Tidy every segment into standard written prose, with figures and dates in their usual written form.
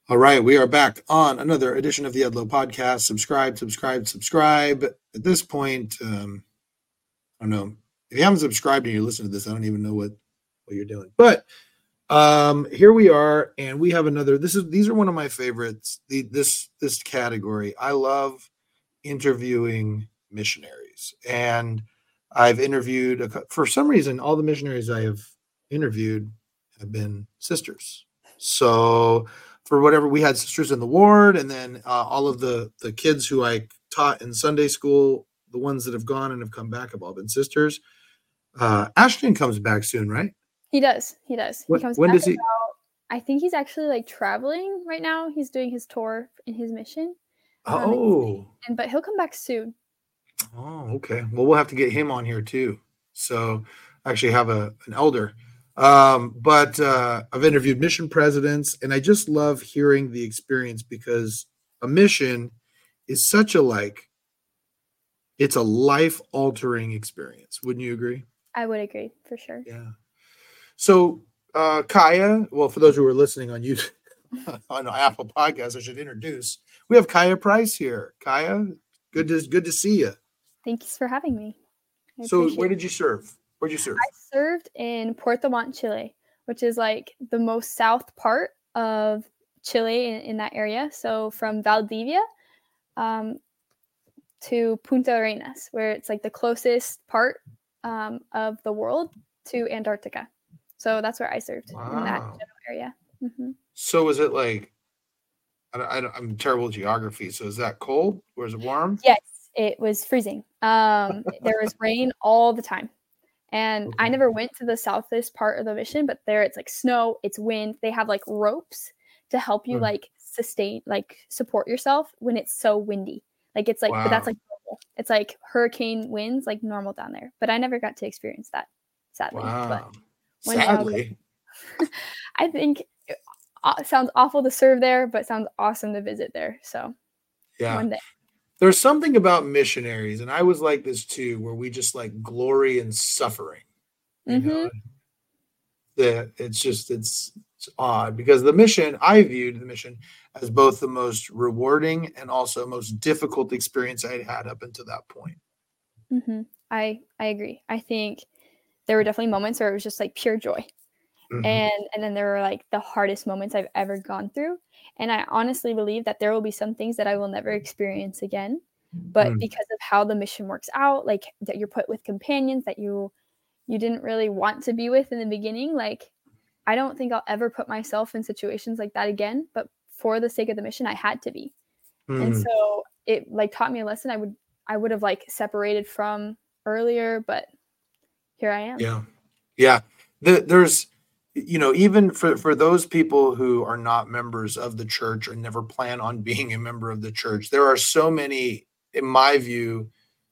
All right, we are back on another edition of the Edlow Podcast. Subscribe. At this point, I don't know if you haven't subscribed and you're listening to this. I don't even know what you're doing. But here we are, and we have another. These are one of my favorites. This category. I love interviewing missionaries, and I've interviewed for some reason all the missionaries I have interviewed have been sisters. So for whatever, we had sisters in the ward, and then all of the kids who I taught in Sunday school, the ones that have gone and have come back have all been sisters. Ashton comes back soon, right? He does. He comes when back does he? I think he's actually like traveling right now. He's doing his tour in his mission. But he'll come back soon. Oh, okay. Well, we'll have to get him on here too. So I actually have an elder. But I've interviewed mission presidents, and I just love hearing the experience because a mission is such it's a life-altering experience. Wouldn't you agree? I would agree, for sure. Yeah. So Kaya, well, for those who are listening on YouTube, on Apple Podcasts, I should introduce. We have Kaya Price here. Kaya, good to see you. Thanks for having me. So where did you serve? Where'd you serve? I served in Puerto Montt, Chile, which is like the most south part of Chile in that area. So from Valdivia to Punta Arenas, where it's like the closest part of the world to Antarctica. So that's where I served in that general area. Mm-hmm. So is it like, I'm terrible at geography. So is that cold or is it warm? Yes, it was freezing. There was rain all the time. And I never went to the southest part of the mission, but there it's like snow, it's wind. They have like ropes to help you like sustain, like support yourself when it's so windy. Like it's like, but that's like normal. It's like hurricane winds, like normal down there. But I never got to experience that, sadly. Wow. But sadly. I think it sounds awful to serve there, but sounds awesome to visit there. So yeah. One day. There's something about missionaries, and I was like this too, where we just like glory in suffering. You know? That it's odd because I viewed the mission as both the most rewarding and also most difficult experience I had up until that point. Mm-hmm. I agree. I think there were definitely moments where it was just like pure joy. Mm-hmm. And then there were like the hardest moments I've ever gone through. And I honestly believe that there will be some things that I will never experience again. But because of how the mission works out, like that you're put with companions that you didn't really want to be with in the beginning, like I don't think I'll ever put myself in situations like that again. But for the sake of the mission, I had to be. And so it like taught me a lesson I would have like separated from earlier, but here I am. Yeah. Yeah. There's, even for those people who are not members of the church or never plan on being a member of the church, there are so many, in my view,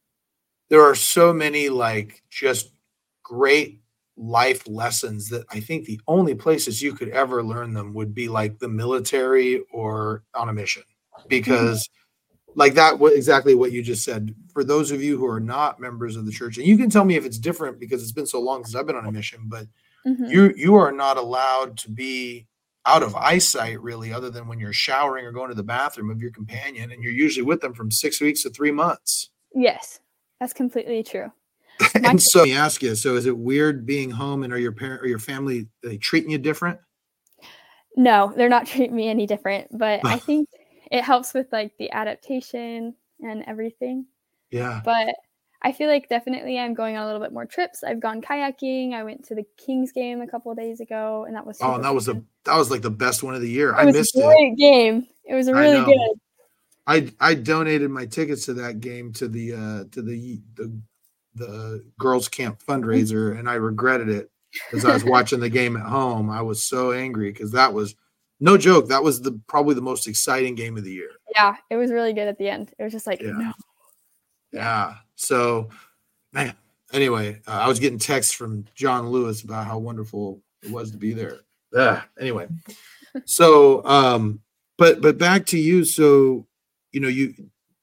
like just great life lessons that I think the only places you could ever learn them would be like the military or on a mission, because like that, exactly what you just said. For those of you who are not members of the church, and you can tell me if it's different because it's been so long since I've been on a mission, but you are not allowed to be out of eyesight really, other than when you're showering or going to the bathroom of your companion, and you're usually with them from 6 weeks to 3 months. Yes, that's completely true. And so let me ask you, so is it weird being home, and are your parent or your family, are they treating you different? No, they're not treating me any different, but I think it helps with like the adaptation and everything. Yeah. But I feel like definitely I'm going on a little bit more trips. I've gone kayaking. I went to the Kings game a couple of days ago, and that was that was like the best one of the year. I missed it. It was a great game. It was really good. I donated my tickets to that game to the girls camp fundraiser, and I regretted it as I was watching the game at home. I was so angry because that was, no joke, that was probably the most exciting game of the year. Yeah, it was really good at the end. It was just like, no. Yeah. So, man, anyway, I was getting texts from John Lewis about how wonderful it was to be there. Anyway, so, but back to you. So, you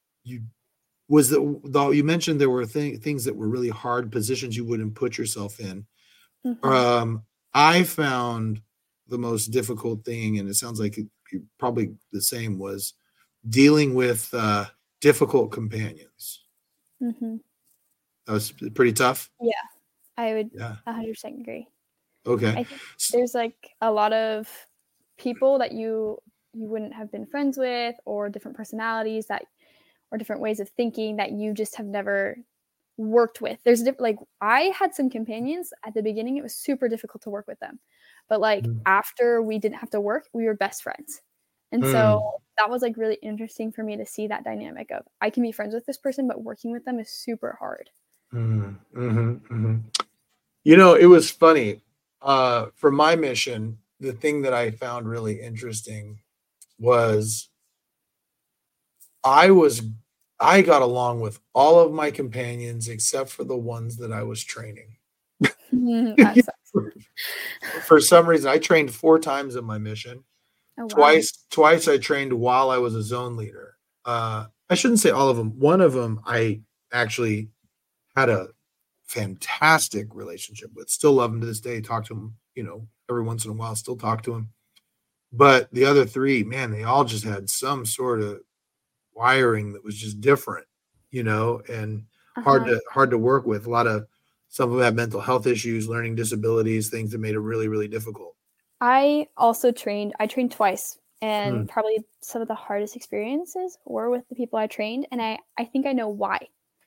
mentioned there were things that were really hard, positions you wouldn't put yourself in. I found the most difficult thing, and it sounds like you probably the same, was dealing with difficult companions. Mm-hmm. That was pretty tough. Yeah, I would Yeah. 100% agree. Okay. I think there's like a lot of people that you wouldn't have been friends with, or different personalities that, or different ways of thinking that you just have never worked with. There's like, I had some companions at the beginning, it was super difficult to work with them, but like after we didn't have to work, we were best friends. And so that was like really interesting for me to see that dynamic of, I can be friends with this person, but working with them is super hard. You know, it was funny. For my mission, the thing that I found really interesting was I got along with all of my companions except for the ones that I was training. That sucks. For some reason, I trained 4 times in my mission. Oh, wow. Twice I trained while I was a zone leader. I shouldn't say all of them. One of them I actually had a fantastic relationship with. Still love him to this day. Talk to him, you know, every once in a while. Still talk to him. But the other 3, man, they all just had some sort of wiring that was just different, you know, and hard to work with. Some of them have mental health issues, learning disabilities, things that made it really, really difficult. I trained twice, and probably some of the hardest experiences were with the people I trained, and I think I know why.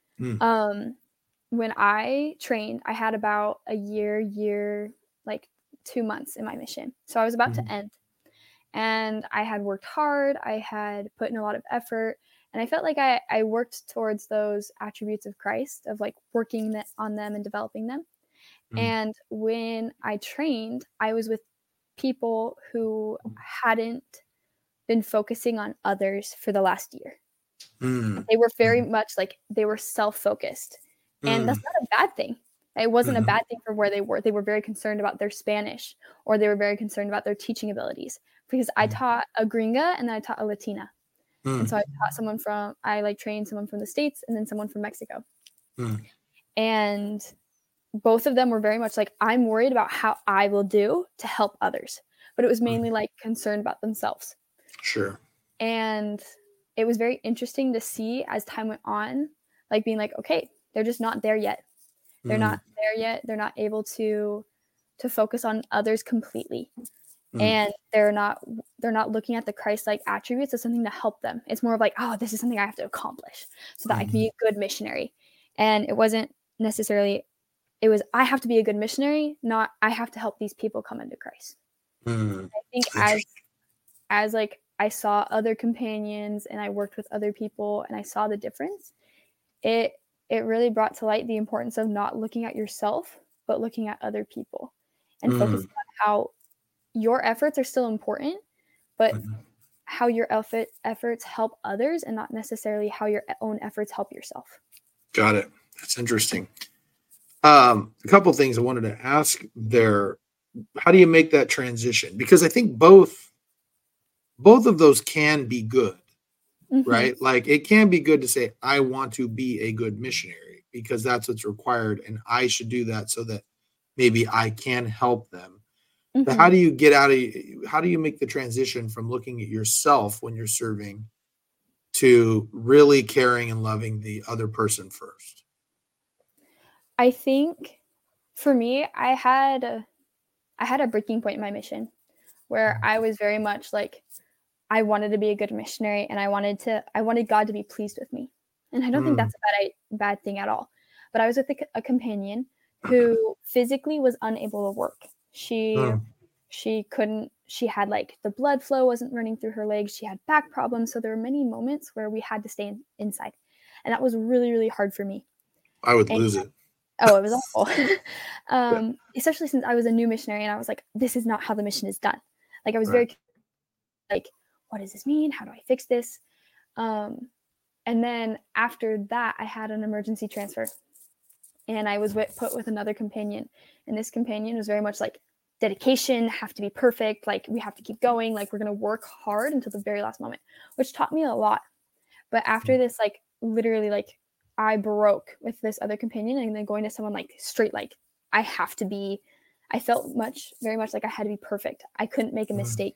When I trained, I had about a year, like 2 months in my mission. So I was about to end, and I had worked hard, I had put in a lot of effort, and I felt like I worked towards those attributes of Christ, of like working on them and developing them. And when I trained, I was with people who hadn't been focusing on others for the last year. They were very much like, they were self-focused. And that's not a bad thing. It wasn't a bad thing for where they were. They were very concerned about their Spanish, or they were very concerned about their teaching abilities, because I taught a gringa and then I taught a Latina. And so I trained someone from the States and then someone from Mexico. And both of them were very much like, I'm worried about how I will do to help others. But it was mainly like concerned about themselves. Sure. And it was very interesting to see as time went on, like being like, okay, they're just not there yet. They're not there yet. They're not able to focus on others completely. And they're not looking at the Christ-like attributes as something to help them. It's more of like, oh, this is something I have to accomplish so that I can be a good missionary. And it wasn't necessarily, it was, I have to be a good missionary, not I have to help these people come into Christ. I think as like I saw other companions and I worked with other people and I saw the difference, it really brought to light the importance of not looking at yourself, but looking at other people and focusing on how your efforts are still important, but how your efforts help others, and not necessarily how your own efforts help yourself. Got it. That's interesting. A couple of things I wanted to ask there. How do you make that transition? Because I think both of those can be good, right? Like, it can be good to say, I want to be a good missionary because that's what's required, and I should do that so that maybe I can help them. But how do you how do you make the transition from looking at yourself when you're serving to really caring and loving the other person first? I think for me, I had a breaking point in my mission where I was very much like, I wanted to be a good missionary, and I wanted God to be pleased with me. And I don't think that's a bad thing at all. But I was with a companion who physically was unable to work. She couldn't, she had like the blood flow wasn't running through her legs. She had back problems. So there were many moments where we had to stay inside. And that was really, really hard for me. I would lose it. Oh, it was awful. Especially since I was a new missionary and I was like, this is not how the mission is done. Like I was very like, what does this mean? How do I fix this? And then after that, I had an emergency transfer and I was put with another companion. And this companion was very much like, dedication, have to be perfect. Like we have to keep going. Like we're going to work hard until the very last moment, which taught me a lot. But after this, like literally, like I broke with this other companion and then going to someone like straight, like I felt very much like I had to be perfect. I couldn't make a mistake.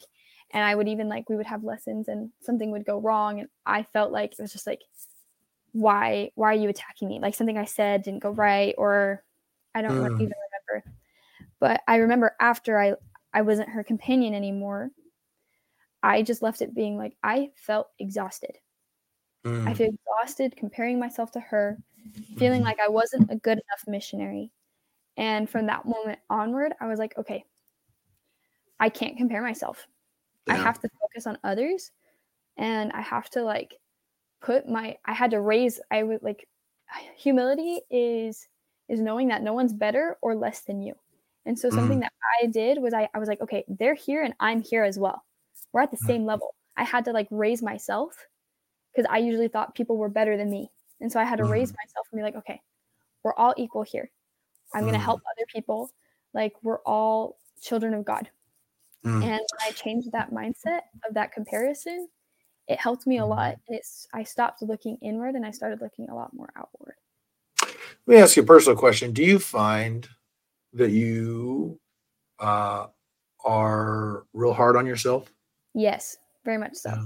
And I would even like, we would have lessons and something would go wrong. And I felt like it was just like, why are you attacking me? Like something I said didn't go right, or I don't even remember. But I remember after I wasn't her companion anymore, I just left it being like, I felt exhausted. I feel exhausted comparing myself to her, feeling like I wasn't a good enough missionary. And from that moment onward, I was like, okay, I can't compare myself. Yeah. I have to focus on others, and I have to like I had to raise, I would like, humility is knowing that no one's better or less than you. And so something that I did was I was like, okay, they're here and I'm here as well. We're at the same level. I had to like raise myself because I usually thought people were better than me. And so I had to raise myself and be like, okay, we're all equal here. I'm going to help other people. Like we're all children of God. And when I changed that mindset of that comparison, it helped me a lot. And I stopped looking inward and I started looking a lot more outward. Let me ask you a personal question. Do you find that you are real hard on yourself? Yes, very much so.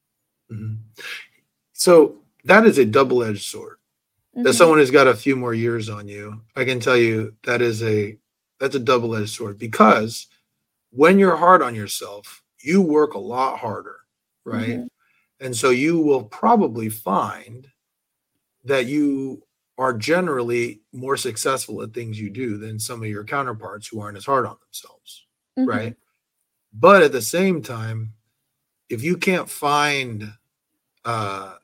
So that is a double-edged sword. As someone who's got a few more years on you, I can tell you that's a double-edged sword, because when you're hard on yourself, you work a lot harder, right? And so you will probably find that you are generally more successful at things you do than some of your counterparts who aren't as hard on themselves, right? But at the same time, if you can't find a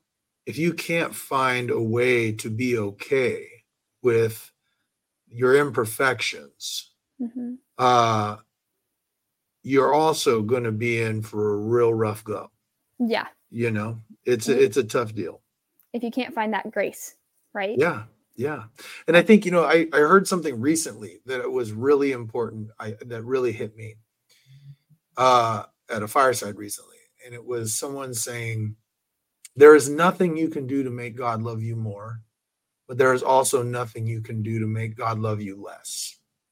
way to be okay with your imperfections, you're also going to be in for a real rough go. Yeah. You know, it's a tough deal. If you can't find that grace, right? Yeah. Yeah. And I think, I heard something recently that it was really important. That really hit me at a fireside recently. And it was someone saying, there is nothing you can do to make God love you more, but there is also nothing you can do to make God love you less.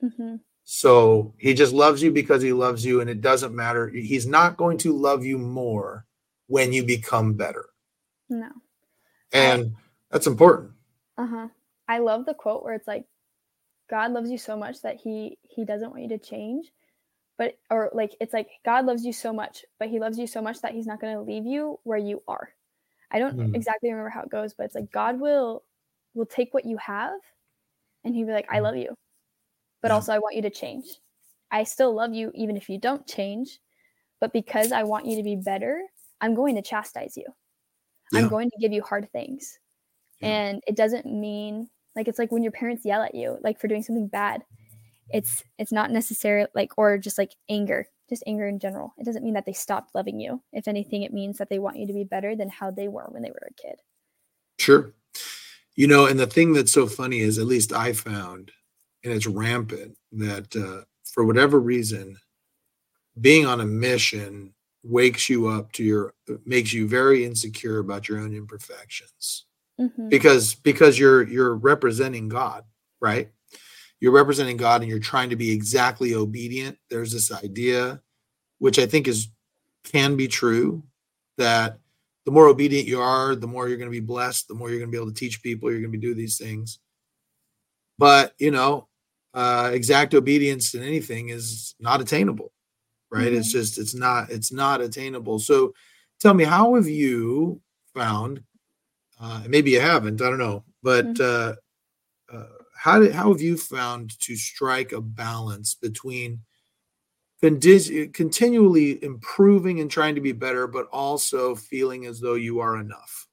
So he just loves you because he loves you, and it doesn't matter. He's not going to love you more when you become better. No. And that's important. I love the quote where it's like, God loves you so much that he doesn't want you to change. But, or like, it's like, God loves you so much, but he loves you so much that he's not going to leave you where you are. I don't exactly remember how it goes, but it's like, God will take what you have and he'll be like, I love you, but also I want you to change. I still love you even if you don't change, but because I want you to be better, I'm going to chastise you. I'm going to give you hard things. And it doesn't mean like, it's like when your parents yell at you, like for doing something bad, it's not necessarily like, or just like anger in general. It doesn't mean that they stopped loving you. If anything, it means that they want you to be better than how they were when they were a kid. Sure. And the thing that's so funny is, at least I found, and it's rampant, that for whatever reason, being on a mission wakes you up makes you very insecure about your own imperfections. Because you're representing God, right? You're representing God and you're trying to be exactly obedient. There's this idea, which I think can be true, that the more obedient you are, the more you're going to be blessed, the more you're going to be able to teach people, you're going to be doing these things. But, exact obedience in anything is not attainable, right? It's not attainable. So tell me, how have you found, maybe you haven't, I don't know, but how have you found to strike a balance between continually improving and trying to be better, but also feeling as though you are enough?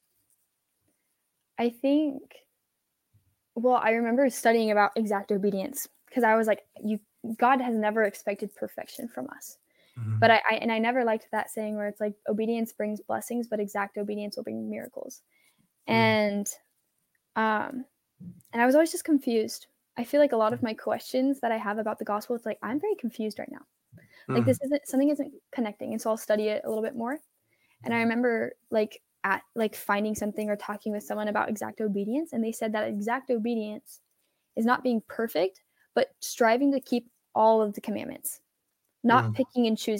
I think, well, I remember studying about exact obedience because I was like, God has never expected perfection from us. But I never liked that saying where it's like, obedience brings blessings, but exact obedience will bring miracles. And I was always just confused. I feel like a lot of my questions that I have about the gospel, it's like, I'm very confused right now. Like something isn't connecting. And so I'll study it a little bit more. And I remember finding something or talking with someone about exact obedience. And they said that exact obedience is not being perfect, but striving to keep all of the commandments, not picking and choosing.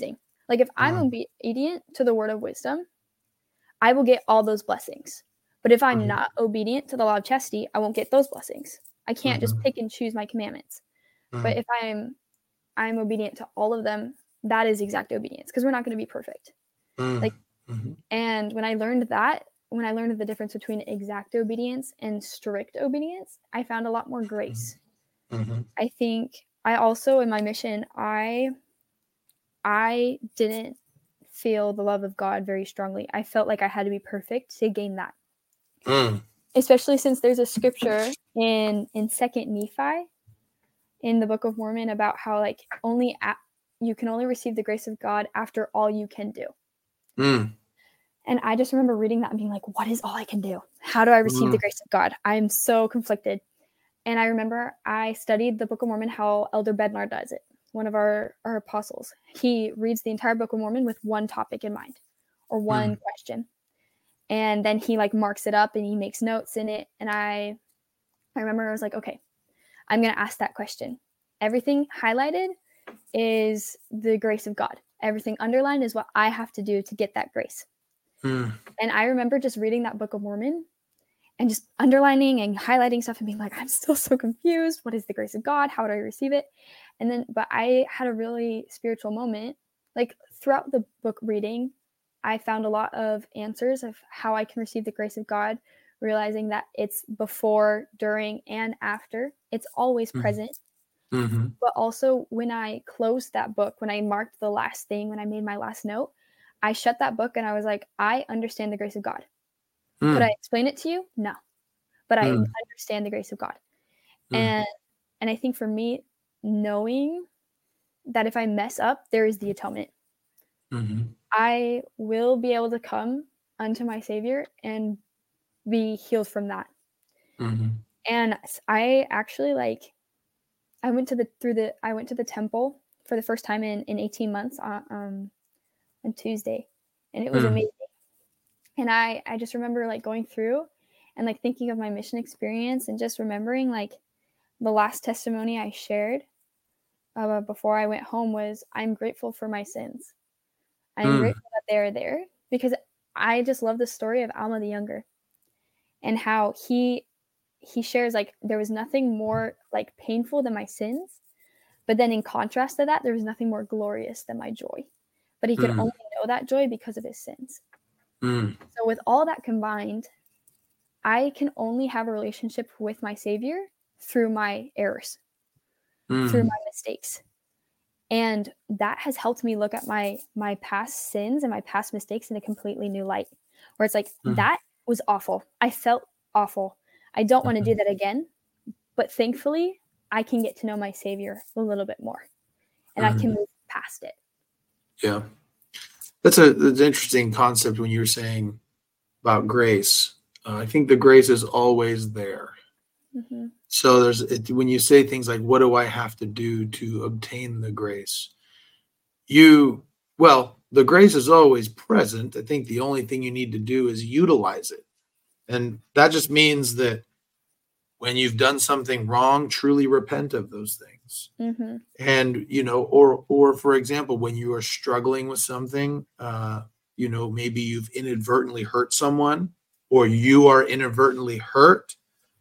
Like if I'm obedient to the word of wisdom, I will get all those blessings. But if I'm not obedient to the law of chastity, I won't get those blessings. I can't just pick and choose my commandments. But if I'm obedient to all of them, that is exact obedience, because we're not going to be perfect. Like, and when I learned the difference between exact obedience and strict obedience, I found a lot more grace. I think I also, in my mission, I didn't feel the love of God very strongly. I felt like I had to be perfect to gain that. Especially since there's a scripture in 2nd Nephi in the Book of Mormon about how like you can only receive the grace of God after all you can do. And I just remember reading that and being like, what is all I can do? How do I receive the grace of God? I'm so conflicted. And I remember I studied the Book of Mormon how Elder Bednar does it, one of our apostles. He reads the entire Book of Mormon with one topic in mind or one question. And then he like marks it up and he makes notes in it. And I remember I was like, okay, I'm going to ask that question. Everything highlighted is the grace of God. Everything underlined is what I have to do to get that grace. And I remember just reading that Book of Mormon and just underlining and highlighting stuff and being like, I'm still so confused. What is the grace of God? How do I receive it? And then, but I had a really spiritual moment. Like throughout the book reading, I found a lot of answers of how I can receive the grace of God, realizing that it's before, during, and after. It's always present. But also when I closed that book, when I marked the last thing, when I made my last note, I shut that book and I was like, I understand the grace of God. Could I explain it to you? No. But I understand the grace of God. And I think for me, knowing that if I mess up, there is the atonement. I will be able to come unto my Savior and be healed from that. And I actually I went to the temple for the first time in 18 months on Tuesday, and it was amazing. And I just remember like going through and like thinking of my mission experience and just remembering like the last testimony I shared before I went home was, I'm grateful for my sins. I'm grateful that they're there, because I just love the story of Alma the Younger and how he shares like there was nothing more like painful than my sins, but then in contrast to that, there was nothing more glorious than my joy. But he could only know that joy because of his sins. So with all that combined, I can only have a relationship with my Savior through my errors, through my mistakes. And that has helped me look at my past sins and my past mistakes in a completely new light, where it's like, that was awful. I felt awful. I don't want to do that again. But thankfully, I can get to know my Savior a little bit more, and I can move past it. Yeah. That's an interesting concept when you were saying about grace. I think the grace is always there. So when you say things like, what do I have to do to obtain the grace? The grace is always present. I think the only thing you need to do is utilize it. And that just means that when you've done something wrong, truly repent of those things. And, or for example, when you are struggling with something, maybe you've inadvertently hurt someone, or you are inadvertently hurt,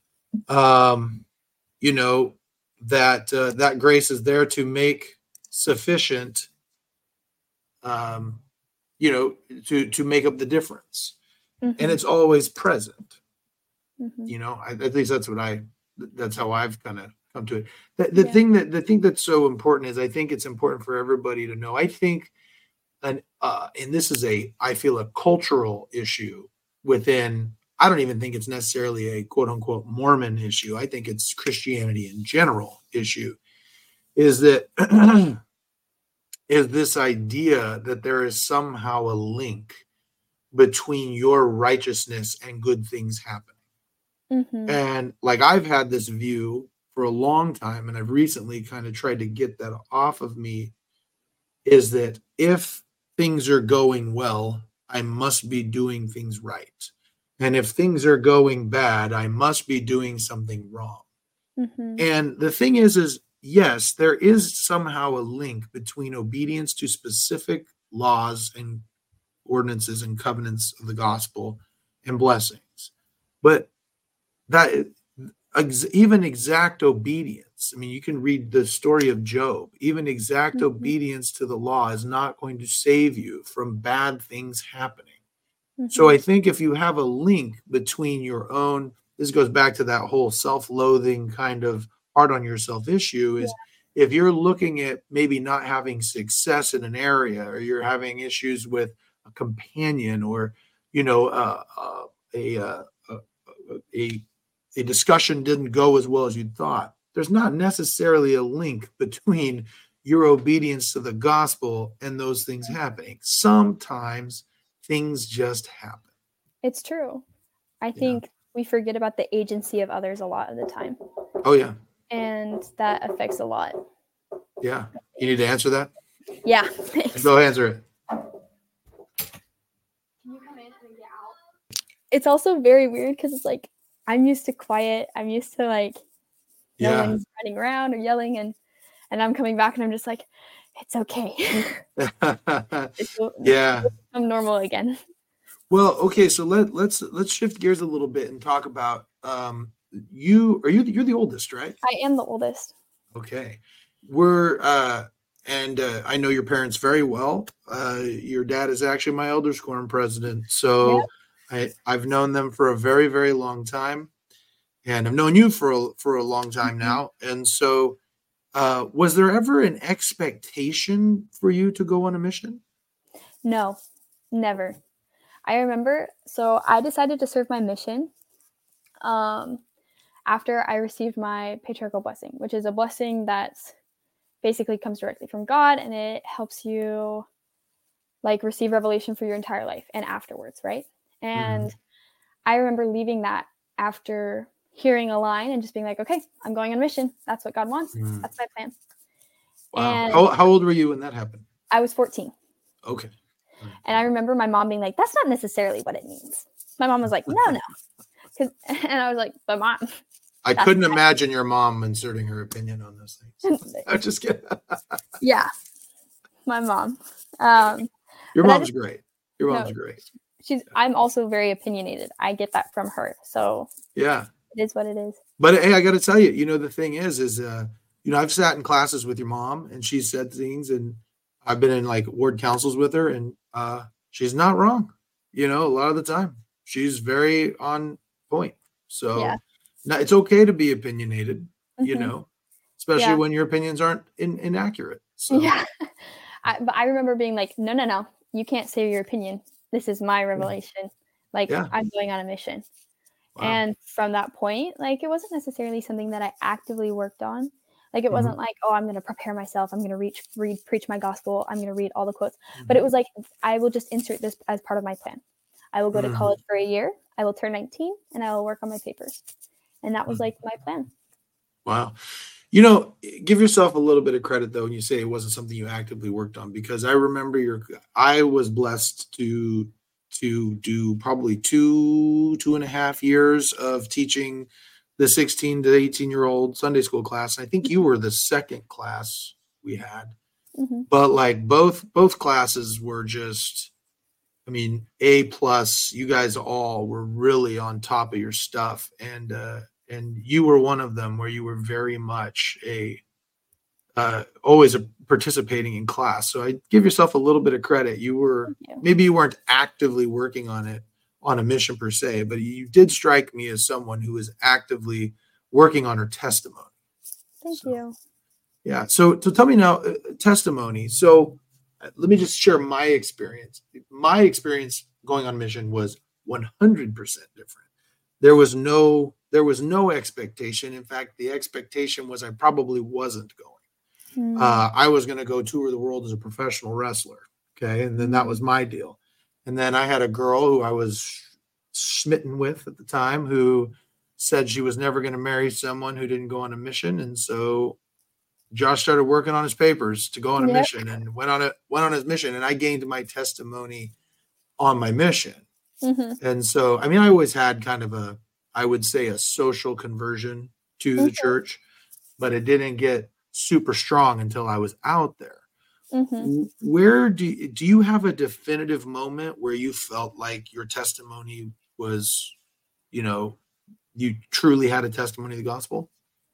that grace is there to make sufficient, to make up the difference. And it's always present. At least that's how I've kind of come to it. The thing that's so important is, I think it's important for everybody to know. I think, and this is I feel a cultural issue within. I don't even think it's necessarily a quote unquote Mormon issue. I think it's Christianity in general issue. Is that is this idea that there is somehow a link between your righteousness and good things happening. And like, I've had this view for a long time, and I've recently kind of tried to get that off of me, is that if things are going well, I must be doing things right. And if things are going bad, I must be doing something wrong. And the thing is yes, there is somehow a link between obedience to specific laws and ordinances and covenants of the gospel and blessings. But that even exact obedience, I mean, you can read the story of Job, even exact obedience to the law is not going to save you from bad things happening. So I think if you have a link between your own, this goes back to that whole self-loathing kind of hard on yourself issue, is if you're looking at maybe not having success in an area, or you're having issues with a companion, or a discussion didn't go as well as you thought, there's not necessarily a link between your obedience to the gospel and those things happening. Sometimes things just happen. It's true. I think we forget about the agency of others a lot of the time. Oh, yeah. And that affects a lot. Yeah. You need to answer that? Yeah. Go answer it. Can you come in and get out? It's also very weird because it's like, I'm used to quiet. I'm used to like no one's running around or yelling, and I'm coming back and I'm just like, it's okay. I'm normal again. Well, okay, so let's shift gears a little bit and talk about you're the oldest, right? I am the oldest. Okay. I know your parents very well. Your dad is actually my Elders Quorum president. So I've known them for a very, very long time, and I've known you for a long time now. And so, was there ever an expectation for you to go on a mission? No, never. I remember, so I decided to serve my mission after I received my patriarchal blessing, which is a blessing that's basically comes directly from God, and it helps you like receive revelation for your entire life and afterwards, right? And I remember leaving that after hearing a line and just being like, okay, I'm going on mission. That's what God wants. That's my plan. Wow. And how old were you when that happened? I was 14. Okay. And I remember my mom being like, that's not necessarily what it means. My mom was like, no. And I was like, but mom. I couldn't imagine your mom inserting her opinion on those things. I'm just kidding. Yeah. My mom. Your mom's great. Your mom's great. I'm also very opinionated. I get that from her. So yeah, it is what it is. But hey, I got to tell you, the thing is I've sat in classes with your mom and she said things, and I've been in like ward councils with her, and she's not wrong. A lot of the time she's very on point. So it's okay to be opinionated, especially when your opinions aren't inaccurate. So. Yeah. But I remember being like, no, you can't say your opinion. This is my revelation. Like I'm going on a mission. Wow. And from that point, like it wasn't necessarily something that I actively worked on. Like it wasn't like, oh, I'm going to prepare myself. I'm going to preach my gospel. I'm going to read all the quotes. But it was like, I will just insert this as part of my plan. I will go to college for a year. I will turn 19 and I will work on my papers. And that was like my plan. Wow. Give yourself a little bit of credit though when you say it wasn't something you actively worked on, because I remember I was blessed to do probably 2.5 years of teaching the 16 to 18-year-old Sunday school class. I think you were the second class we had, but like both classes were just, A+. You guys all were really on top of your stuff, and you were one of them where you were very much always participating in class. So I give yourself a little bit of credit. Maybe you weren't actively working on it on a mission per se, but you did strike me as someone who is actively working on her testimony. Thank you. Yeah. So tell me now, testimony. So let me just share my experience. My experience going on mission was 100% different. There was no expectation. In fact, the expectation was I probably wasn't going. I was going to go tour the world as a professional wrestler. Okay. And then that was my deal. And then I had a girl who I was smitten with at the time who said she was never going to marry someone who didn't go on a mission. And so Josh started working on his papers to go on a mission and went on his mission. And I gained my testimony on my mission. And so, I always had kind of I would say a social conversion to the church, but it didn't get super strong until I was out there. Where do you have a definitive moment where you felt like your testimony was, you know, you truly had a testimony of the gospel?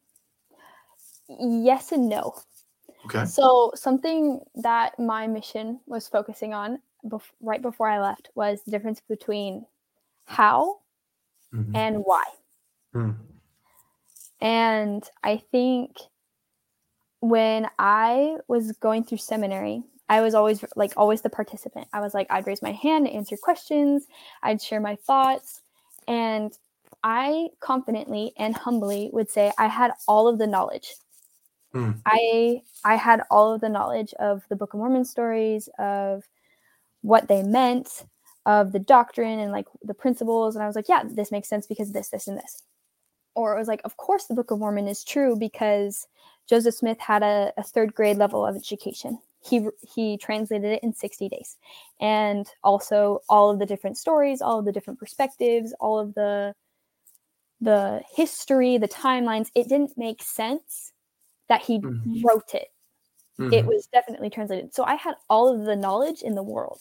Yes and no. Okay. So something that my mission was focusing on right before I left was the difference between how Mhm. and why. Mm. And I think when I was going through seminary, I was always the participant. I was like, I'd raise my hand to answer questions, I'd share my thoughts, and I confidently and humbly would say I had all of the knowledge. Mm. I had all of the knowledge of the Book of Mormon stories, of what they meant, of the doctrine and like the principles, and I was like, yeah, this makes sense because this, and this. Or it was like, of course the Book of Mormon is true because Joseph Smith had a third grade level of education. He translated it in 60 days. And also all of the different stories, all of the different perspectives, all of the history, the timelines, it didn't make sense that he wrote it. Mm-hmm. It was definitely translated. So I had all of the knowledge in the world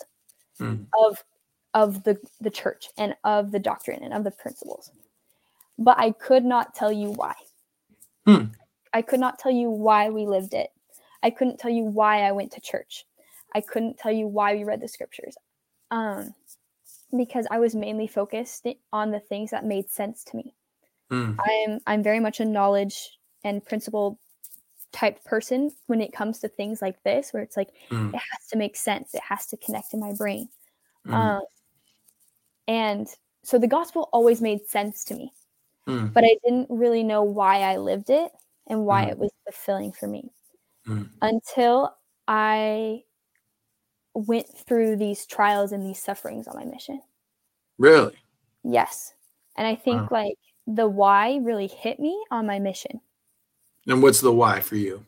of the church and of the doctrine and of the principles. But I could not tell you why. I could not tell you why we lived it. I couldn't tell you why I went to church. I couldn't tell you why we read the scriptures. Because I was mainly focused on the things that made sense to me. I'm very much a knowledge and principle type person when it comes to things like this, where it's like it has to make sense. It has to connect in my brain. And so the gospel always made sense to me. But I didn't really know why I lived it and why it was fulfilling for me until I went through these trials and these sufferings on my mission. Really? Yes. And I think like the why really hit me on my mission. And what's the why for you?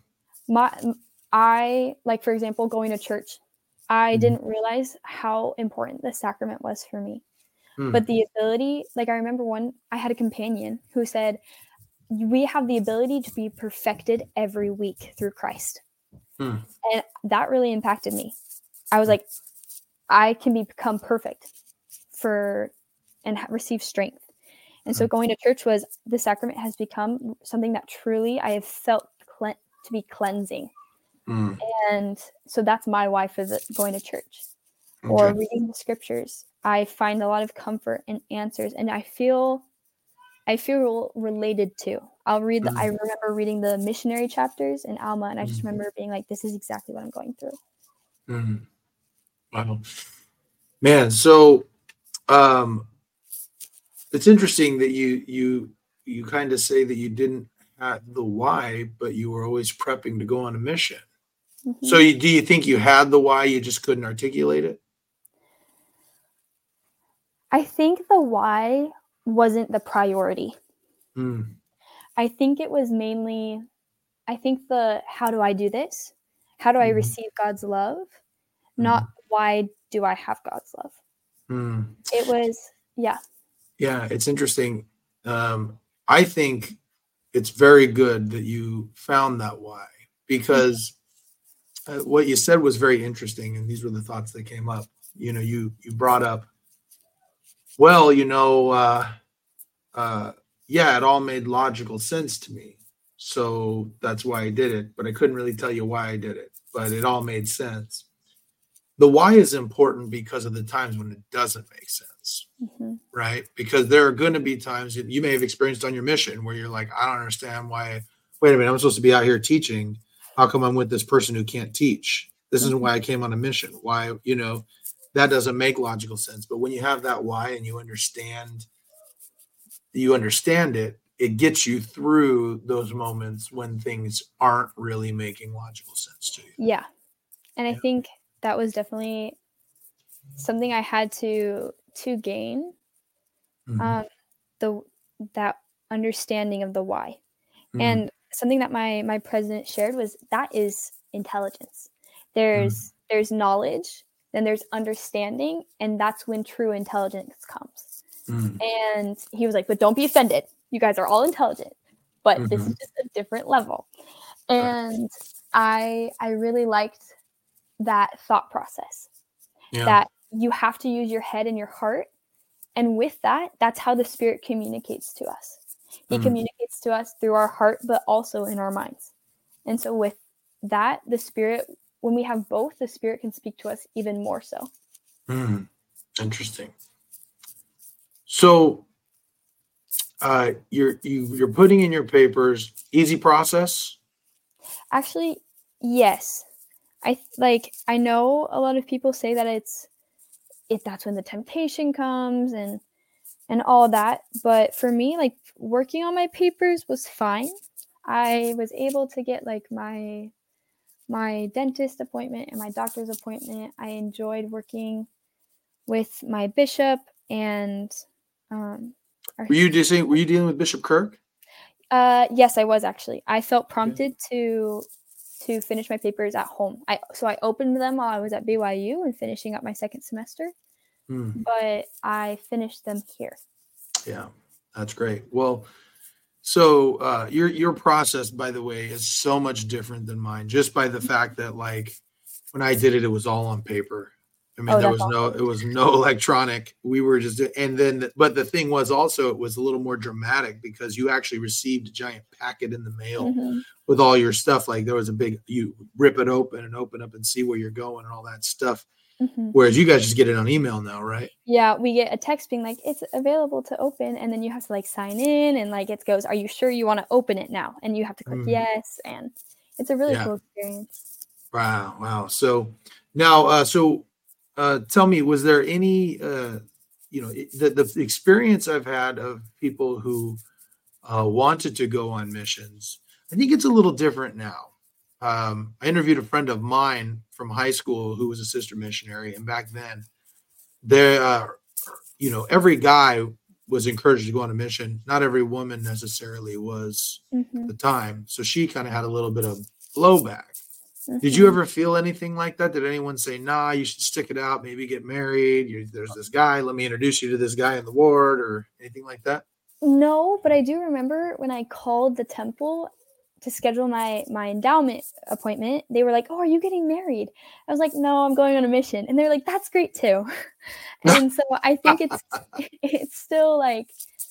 I like, for example, going to church. I didn't realize how important the sacrament was for me. But the ability, like I remember I had a companion who said, we have the ability to be perfected every week through Christ. And that really impacted me. I was like, I can become perfect and receive strength. And so going to church the sacrament has become something that truly I have felt to be cleansing. And so that's my why for going to church or reading the scriptures. I find a lot of comfort and answers, and I feel related to. I remember reading the missionary chapters in Alma, and I just remember being like, this is exactly what I'm going through. Wow. Man, so it's interesting that you kind of say that you didn't have the why, but you were always prepping to go on a mission. So do you think you had the why, you just couldn't articulate it? I think the why wasn't the priority. I think it was mainly, the how do I do this? How do I receive God's love? Not why do I have God's love? It was, yeah. Yeah, it's interesting. I think it's very good that you found that why, because what you said was very interesting, and these were the thoughts that came up. You brought up, well, yeah, it all made logical sense to me, so that's why I did it, but I couldn't really tell you why I did it, but it all made sense. The why is important because of the times when it doesn't make sense, right? Because there are going to be times that you may have experienced on your mission where you're like, I don't understand why. Wait a minute, I'm supposed to be out here teaching. How come I'm with this person who can't teach? This isn't why I came on a mission. Why, that doesn't make logical sense. But when you have that why and you understand it, it gets you through those moments when things aren't really making logical sense to you. Yeah. And I think that was definitely something I had to gain, that understanding of the why. And something that my president shared was that is intelligence. There's knowledge, then there's understanding, and that's when true intelligence comes. And he was like, but don't be offended. You guys are all intelligent, but this is just a different level. And I really liked that thought process that you have to use your head and your heart. And with that, that's how the Spirit communicates to us. He communicates to us through our heart, but also in our minds. And so with that, the Spirit, when we have both, the Spirit can speak to us even more so. Interesting. So you're putting in your papers, easy process? Actually, yes. I know a lot of people say that that's when the temptation comes and all that, but for me, like, working on my papers was fine. I was able to get like my dentist appointment and my doctor's appointment. I enjoyed working with my bishop and were you dealing with Bishop Kirk? Yes, I was actually. I felt prompted to finish my papers at home. I opened them while I was at BYU and finishing up my second semester, but I finished them here. Yeah, that's great. Well, so your process, by the way, is so much different than mine, just by the fact that, like, when I did it, it was all on paper. I mean, it was no electronic. We were just, but the thing was also, it was a little more dramatic because you actually received a giant packet in the mail with all your stuff. Like, there was you rip it open and open up and see where you're going and all that stuff. Whereas you guys just get it on email now, right? Yeah, we get a text being like, it's available to open, and then you have to like sign in, and like it goes, are you sure you want to open it now? And you have to click yes, and it's a really cool experience. Wow. So now, tell me, was there any, the experience I've had of people who wanted to go on missions, I think it's a little different now. I interviewed a friend of mine from high school who was a sister missionary, and back then, every guy was encouraged to go on a mission. Not every woman necessarily was at the time, so she kind of had a little bit of blowback. Did you ever feel anything like that? Did anyone say, nah, you should stick it out, maybe get married? There's this guy, let me introduce you to this guy in the ward, or anything like that? No, but I do remember when I called the temple to schedule my endowment appointment, they were like, oh, are you getting married? I was like, no, I'm going on a mission. And they're like, that's great too. And so I think it's still like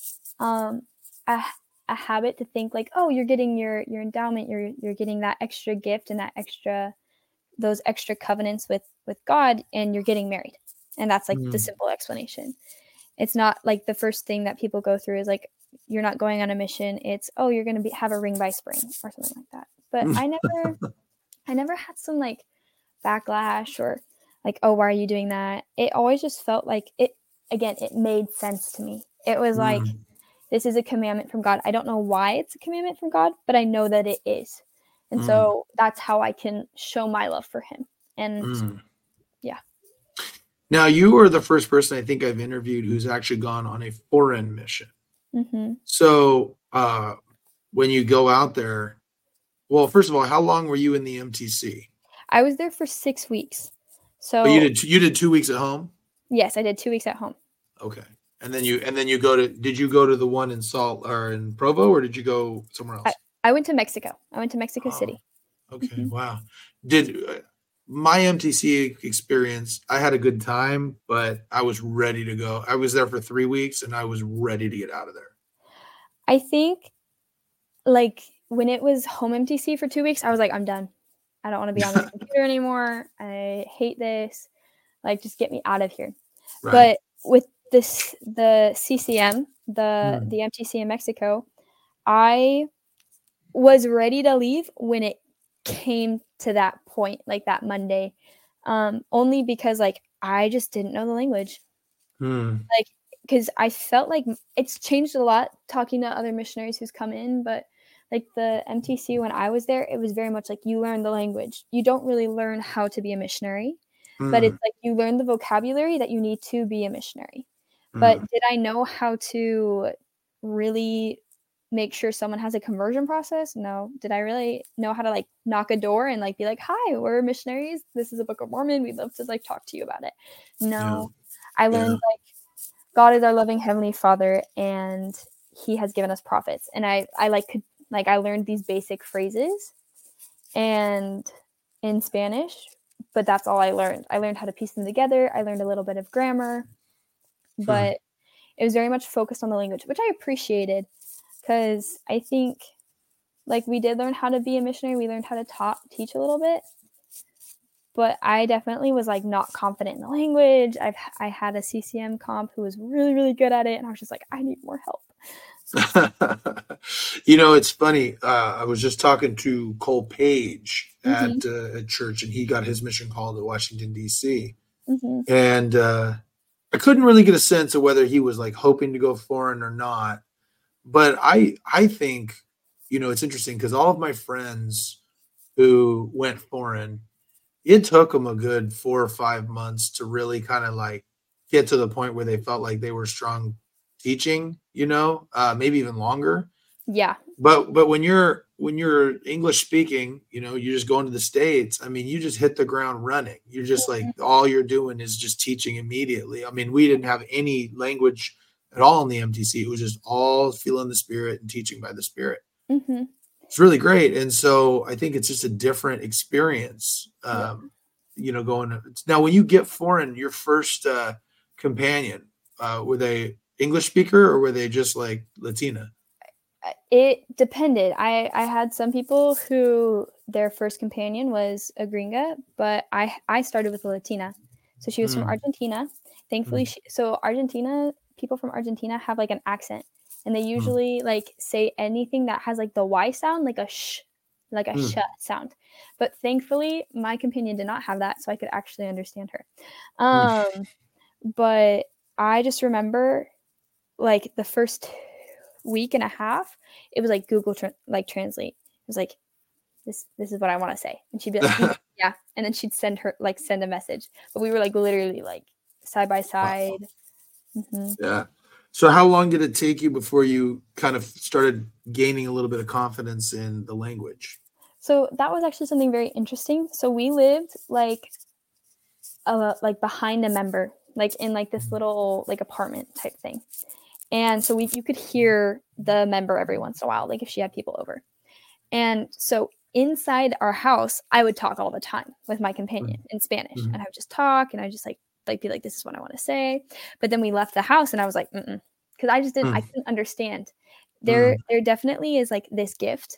a habit to think like, oh, you're getting your endowment, you're getting that extra gift and those extra covenants with God, and you're getting married. And that's like the simple explanation. It's not like the first thing that people go through is like, you're not going on a mission. It's, oh, you're going to have a ring by spring or something like that. But I never had some like backlash or like, oh, why are you doing that? It always just felt like it made sense to me. It was like, this is a commandment from God. I don't know why it's a commandment from God, but I know that it is. And so that's how I can show my love for him. And yeah. Now, you are the first person I think I've interviewed who's actually gone on a foreign mission. So when you go out there, well, first of all, how long were you in the MTC? I was there for 6 weeks. So but you did 2 weeks at home? Yes, I did 2 weeks at home. Okay. And then you go to, did you go to the one in in Provo, or did you go somewhere else? I went to Mexico. I went to Mexico City. Okay. Wow. My MTC experience, I had a good time, but I was ready to go. I was there for 3 weeks and I was ready to get out of there. I think like when it was home MTC for 2 weeks, I was like, I'm done. I don't want to be on the computer anymore. I hate this. Like, just get me out of here. Right. But with the CCM, the MTC in Mexico, I was ready to leave when it came to that point, like that Monday, only because like I just didn't know the language. Like, because I felt like it's changed a lot talking to other missionaries who's come in, but like the MTC when I was there, it was very much like you learn the language. You don't really learn how to be a missionary, but it's like you learn the vocabulary that you need to be a missionary. But did I know how to really make sure someone has a conversion process? No. Did I really know how to like knock a door and like be like, hi, we're missionaries. This is a Book of Mormon. We'd love to like talk to you about it. No. I learned like God is our loving Heavenly Father and he has given us prophets. And I learned these basic phrases and in Spanish, but that's all I learned. I learned how to piece them together. I learned a little bit of grammar, but it was very much focused on the language, which I appreciated, because I think like we did learn how to be a missionary. We learned how to teach a little bit, but I definitely was like not confident in the language. I had a CCM comp who was really, really good at it, and I was just like, I need more help. It's funny. I was just talking to Cole Page at church, and he got his mission call to Washington, D.C. And I couldn't really get a sense of whether he was like hoping to go foreign or not. But I think, it's interesting because all of my friends who went foreign, it took them a good 4 or 5 months to really kind of like get to the point where they felt like they were strong teaching, maybe even longer. Yeah. But when you're English speaking, you're just going to the States. I mean, you just hit the ground running. You're just like, all you're doing is just teaching immediately. I mean, we didn't have any language at all in the MTC. It was just all feeling the Spirit and teaching by the Spirit. It's really great. And so I think it's just a different experience, going. Now, when you get foreign, your first companion, were they English speaker or were they just like Latina? It depended. I had some people who their first companion was a gringa, but I started with a Latina. So she was from Argentina. Thankfully, people from Argentina have like an accent, and they usually like say anything that has like the Y sound, like a sh sound. But thankfully, my companion did not have that, so I could actually understand her. But I just remember like the first week and a half, it was like Google translate. It was like, this is what I want to say, and she'd be like, yeah, and then she'd send a message. But we were like literally like side by side. Wow. Yeah. So how long did it take you before you kind of started gaining a little bit of confidence in the language? So that was actually something very interesting. So we lived like behind a member, like in like this little like apartment type thing. And so you could hear the member every once in a while, like if she had people over. And so inside our house, I would talk all the time with my companion in Spanish, and I would just talk, and I just like be like, this is what I want to say. But then we left the house, and I was like, because I just I couldn't understand. There definitely is like this gift,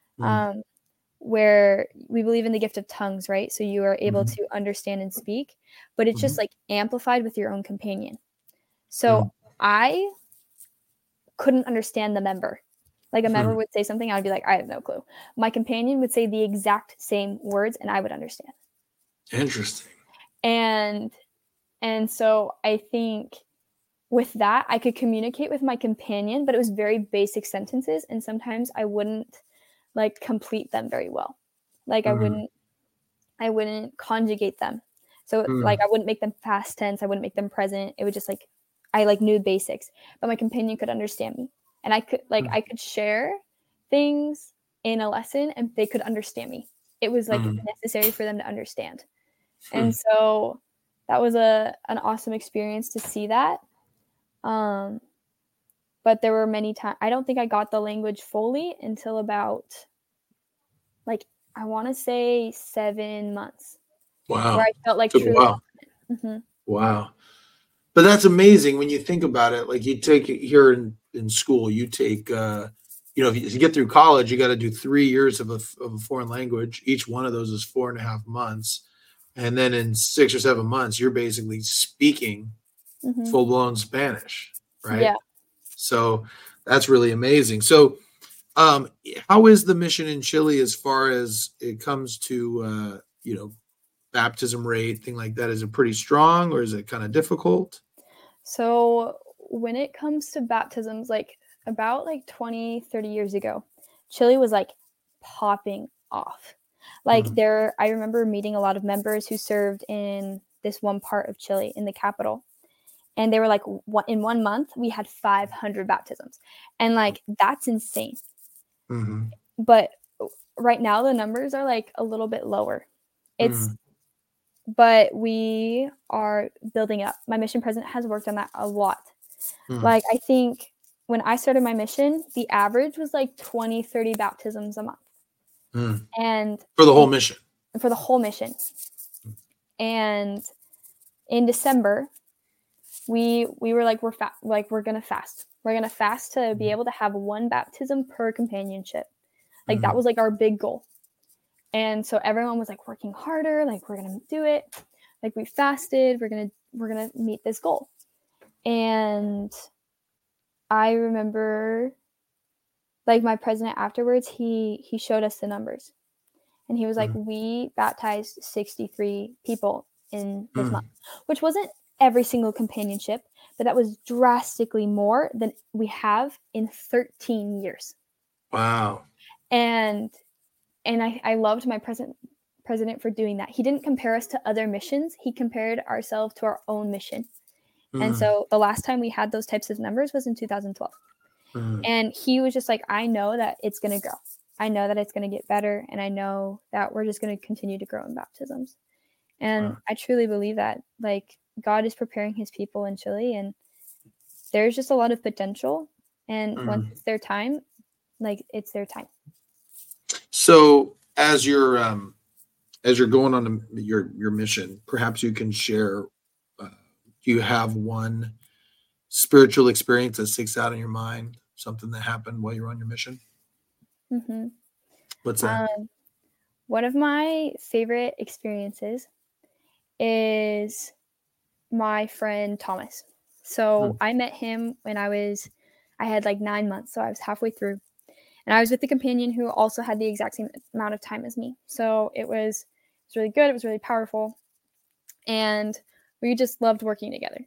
where we believe in the gift of tongues, right? So you are able to understand and speak, but it's just like amplified with your own companion. So I couldn't understand the member. Like a member would say something, I would be like, I have no clue. My companion would say the exact same words, and I would understand. Interesting. And so I think with that, I could communicate with my companion, but it was very basic sentences, and sometimes I wouldn't like complete them very well. Like I wouldn't conjugate them. So like I wouldn't make them past tense, I wouldn't make them present. It would just like I like knew basics, but my companion could understand me, and I could share things in a lesson, and they could understand me. It was like necessary for them to understand, and so that was an awesome experience to see that. But there were many times I don't think I got the language fully until about like I want to say 7 months. Wow. Where I felt like truly confident. Wow. But that's amazing when you think about it. Like you take it here in school, you take, if you get through college, you got to do 3 years of a foreign language. Each one of those is 4.5 months. And then in 6 or 7 months, you're basically speaking full blown Spanish, right? Yeah. So that's really amazing. So how is the mission in Chile as far as it comes to, baptism rate, thing like that? Is it pretty strong or is it kind of difficult? So when it comes to baptisms, like about like 20, 30 years ago, Chile was like popping off. Like I remember meeting a lot of members who served in this one part of Chile in the capital. And they were like, in 1 month, we had 500 baptisms. And like, that's insane. But right now the numbers are like a little bit lower. But we are building up. My mission president has worked on that a lot. Like I think when I started my mission, the average was like 20, 30 baptisms a month. And for the whole mission. For the whole mission. And in December, we were like, we're gonna fast. We're gonna fast to be able to have one baptism per companionship. Like that was like our big goal. And so everyone was like working harder, like we're gonna do it. Like we fasted, we're gonna meet this goal. And I remember like my president afterwards, he showed us the numbers. And he was like, we baptized 63 people in this month, which wasn't every single companionship, but that was drastically more than we have in 13 years. Wow. And I loved my president for doing that. He didn't compare us to other missions. He compared ourselves to our own mission. And so the last time we had those types of numbers was in 2012. And he was just like, I know that it's going to grow. I know that it's going to get better. And I know that we're just going to continue to grow in baptisms. And I truly believe that, like, God is preparing his people in Chile, and there's just a lot of potential. And once it's their time, like, it's their time. So as you're going on your mission, perhaps you can share, do you have one spiritual experience that sticks out in your mind, something that happened while you're on your mission? What's that? One of my favorite experiences is my friend Thomas. So I met him when I had like 9 months. So I was halfway through, and I was with the companion who also had the exact same amount of time as me. So it was really good. It was really powerful. And we just loved working together.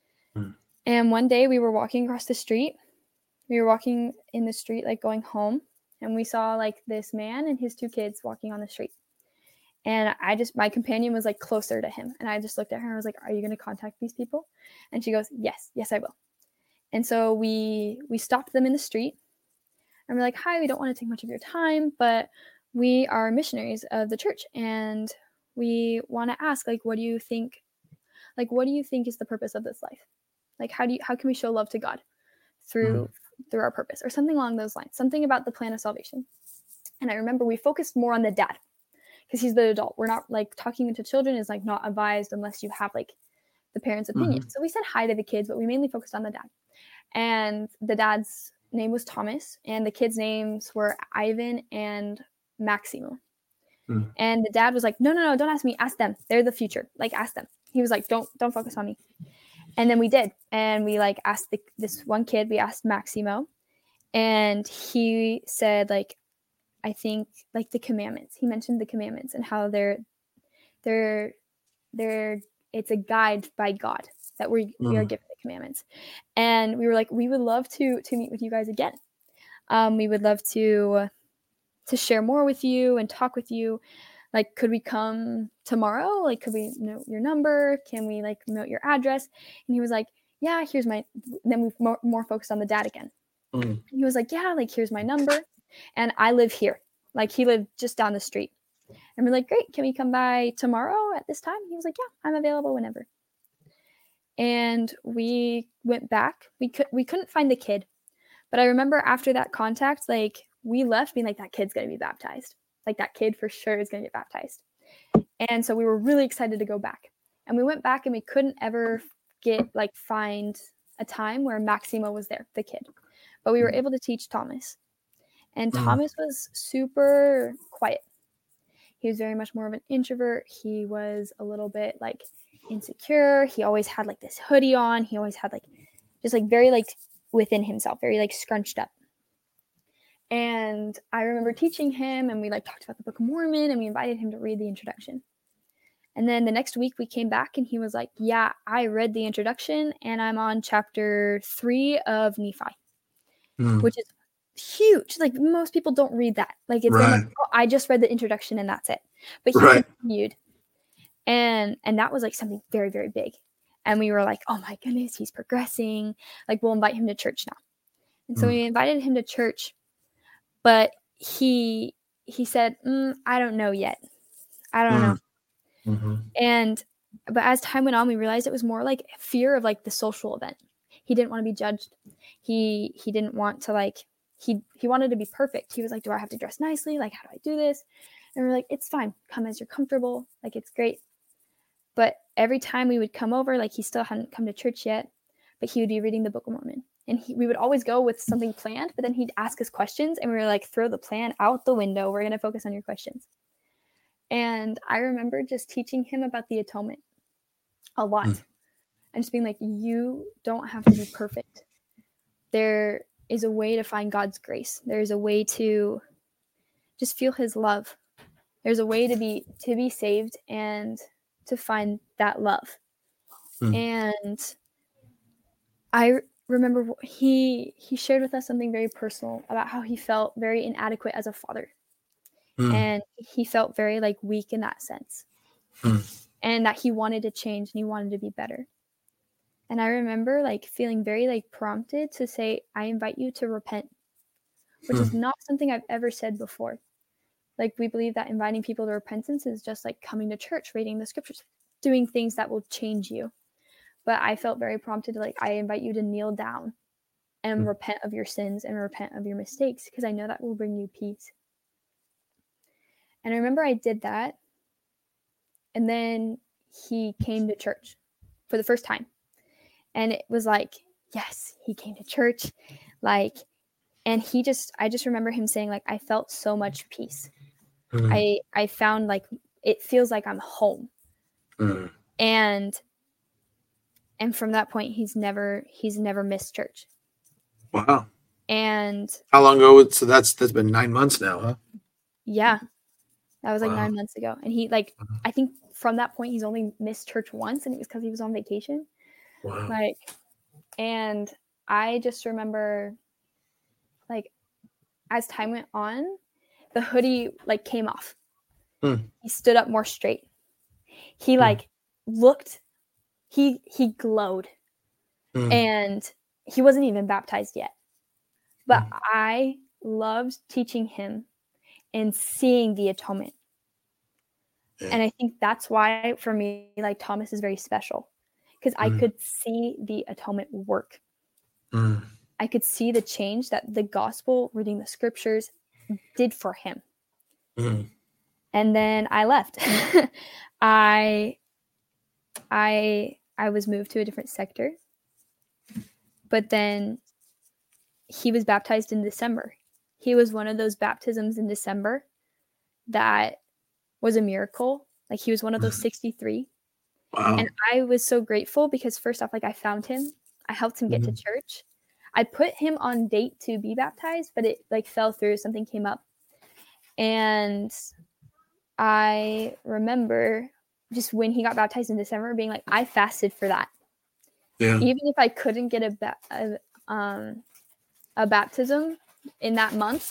And one day we were walking across the street. We were walking in the street, like going home. And we saw like this man and his 2 kids walking on the street. And my companion was like closer to him. And I just looked at her and I was like, are you going to contact these people? And she goes, yes, I will. And so we stopped them in the street. And we're like, hi, we don't want to take much of your time, but we are missionaries of the church. And we want to ask, like, what do you think is the purpose of this life? Like, how can we show love to God through our purpose, or something along those lines, something about the plan of salvation. And I remember we focused more on the dad, because he's the adult. We're not like talking to children is like not advised unless you have like the parents' opinion. So we said hi to the kids, but we mainly focused on the dad. And the dad's name was Thomas, and the kids' names were Ivan and Maximo. And the dad was like, no, don't ask me. Ask them. They're the future. Like, ask them. He was like, don't focus on me. And then we did. And we like asked this one kid, we asked Maximo, and he said, like, I think like the commandments. He mentioned the commandments and how they're it's a guide by God that we are given the commandments. And we were like, we would love to meet with you guys again. We would love to share more with you and talk with you. Like, could we come tomorrow? Like, could we note your number? Can we like note your address? And he was like, yeah, here's my, then we more focused on the dad again. And he was like, yeah, like, here's my number. And I live here. Like, he lived just down the street. And we're like, great, can we come by tomorrow at this time? He was like, yeah, I'm available whenever. And we went back. We couldn't find the kid. But I remember after that contact, like, we left being like, that kid's going to be baptized. Like, that kid for sure is going to get baptized. And so we were really excited to go back. And we went back, and we couldn't ever find a time where Maximo was there, the kid. But we were able to teach Thomas. And Thomas was super quiet. He was very much more of an introvert. He was a little bit like insecure. He always had like this hoodie on. He always had like just like very like within himself, very like scrunched up. And I remember teaching him, and we like talked about the Book of Mormon, and we invited him to read the introduction. And then the next week we came back, and he was like, yeah, I read the introduction, and I'm on chapter 3 of Nephi, which is huge. Like, most people don't read that. Like, it's very much, oh, I just read the introduction and that's it. But he continued. And that was like something very, very big. And we were like, oh my goodness, he's progressing. Like, we'll invite him to church now. And so we invited him to church. But he said, I don't know yet. I don't know. But as time went on, we realized it was more like fear of like the social event. He didn't want to be judged. He didn't want to like, he wanted to be perfect. He was like, do I have to dress nicely? Like, how do I do this? And we're like, it's fine. Come as you're comfortable. Like, it's great. But every time we would come over, like he still hadn't come to church yet, but he would be reading the Book of Mormon. And we would always go with something planned, but then he'd ask us questions and we were like, throw the plan out the window. We're going to focus on your questions. And I remember just teaching him about the atonement a lot. And just being like, you don't have to be perfect. There is a way to find God's grace. There's a way to just feel his love. There's a way to be saved and to find that love. And I remember he shared with us something very personal about how he felt very inadequate as a father. And he felt very like weak in that sense. And that he wanted to change and he wanted to be better. And I remember like feeling very like prompted to say, I invite you to repent, which is not something I've ever said before. Like we believe that inviting people to repentance is just like coming to church, reading the scriptures, doing things that will change you. But I felt very prompted to like, I invite you to kneel down and repent of your sins and repent of your mistakes, because I know that will bring you peace. And I remember I did that. And then he came to church for the first time. And it was like, yes, he came to church. Like, and I just remember him saying like, I felt so much peace. I found like, it feels like I'm home. And from that point, he's never missed church. Wow. And how long ago? So that's been 9 months now, huh? Yeah. That was like 9 months ago. And he like, I think from that point, he's only missed church once, and it was because he was on vacation. Wow. Like, and I just remember like, as time went on, the hoodie like came off. He stood up more straight. He like looked, he glowed. And he wasn't even baptized yet. But I loved teaching him and seeing the atonement. And I think that's why, for me, like Thomas is very special, because I could see the atonement work. I could see the change that the gospel, reading the scriptures, did for him. And then I left. I was moved to a different sector. But then he was baptized in December. He was one of those baptisms in December that was a miracle. Like he was one of those 63. Wow. And I was so grateful because first off, like I found him. I helped him get to church. I put him on date to be baptized, but it like fell through. Something came up. And I remember just when he got baptized in December being like, I fasted for that. Yeah. Even if I couldn't get a baptism in that month,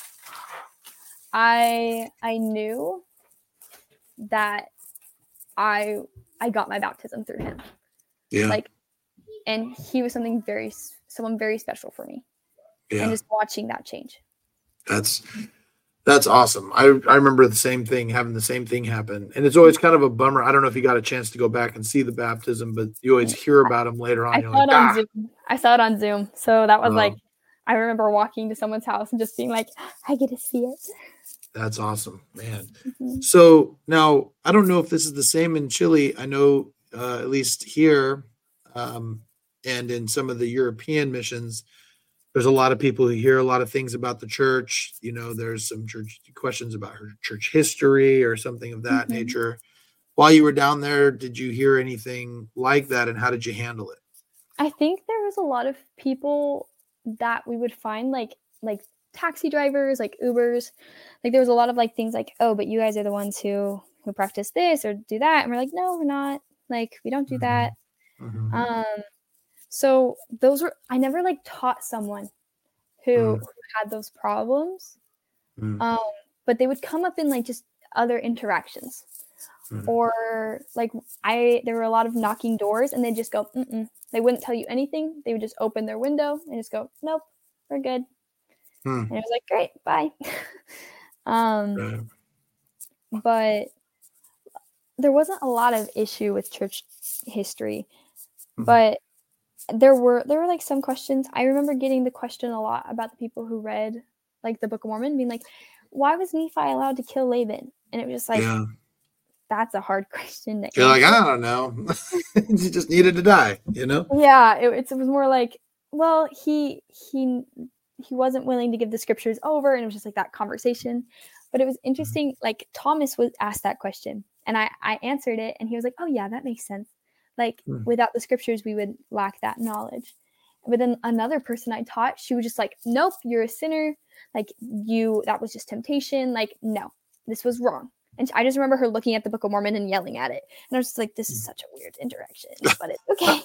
I knew that I got my baptism through him. Yeah. Like, and he was someone very special for me. Yeah. And just watching that change. That's awesome. I remember having the same thing happen. And it's always kind of a bummer. I don't know if you got a chance to go back and see the baptism, but you always hear about them later on. I saw it on Zoom. So that was like, I remember walking to someone's house and just being like, I get to see it. That's awesome, man. So now I don't know if this is the same in Chile. I know at least here and in some of the European missions, there's a lot of people who hear a lot of things about the church. You know, there's some church questions about her church history or something of that nature. While you were down there, did you hear anything like that, and how did you handle it? I think there was a lot of people that we would find like taxi drivers, like Ubers. Like there was a lot of like things like, oh, but you guys are the ones who practice this or do that. And we're like, no, we're not. Like, we don't do that. So I never like taught someone who had those problems. But they would come up in like just other interactions. Or like there were a lot of knocking doors and they'd just go, They wouldn't tell you anything. They would just open their window and just go, nope, we're good. And it was like, great, bye. But there wasn't a lot of issue with church history, but there were like some questions. I remember getting the question a lot about the people who read like the Book of Mormon, being like, why was Nephi allowed to kill Laban? And it was just like, that's a hard question to You're like, answer. I don't know. You just needed to die, you know? Yeah, it was more like, well, he wasn't willing to give the scriptures over, and it was just like that conversation. But it was Mhm. interesting. Like Thomas was asked that question, and I answered it, and he was like, "Oh yeah, that makes sense. Like Mm. without the scriptures, we would lack that knowledge." But then another person I taught, she was just like, "Nope, you're a sinner. Like that was just temptation. Like no, this was wrong." And I just remember her looking at the Book of Mormon and yelling at it, and I was just like, "This is such a weird interaction, but it's okay."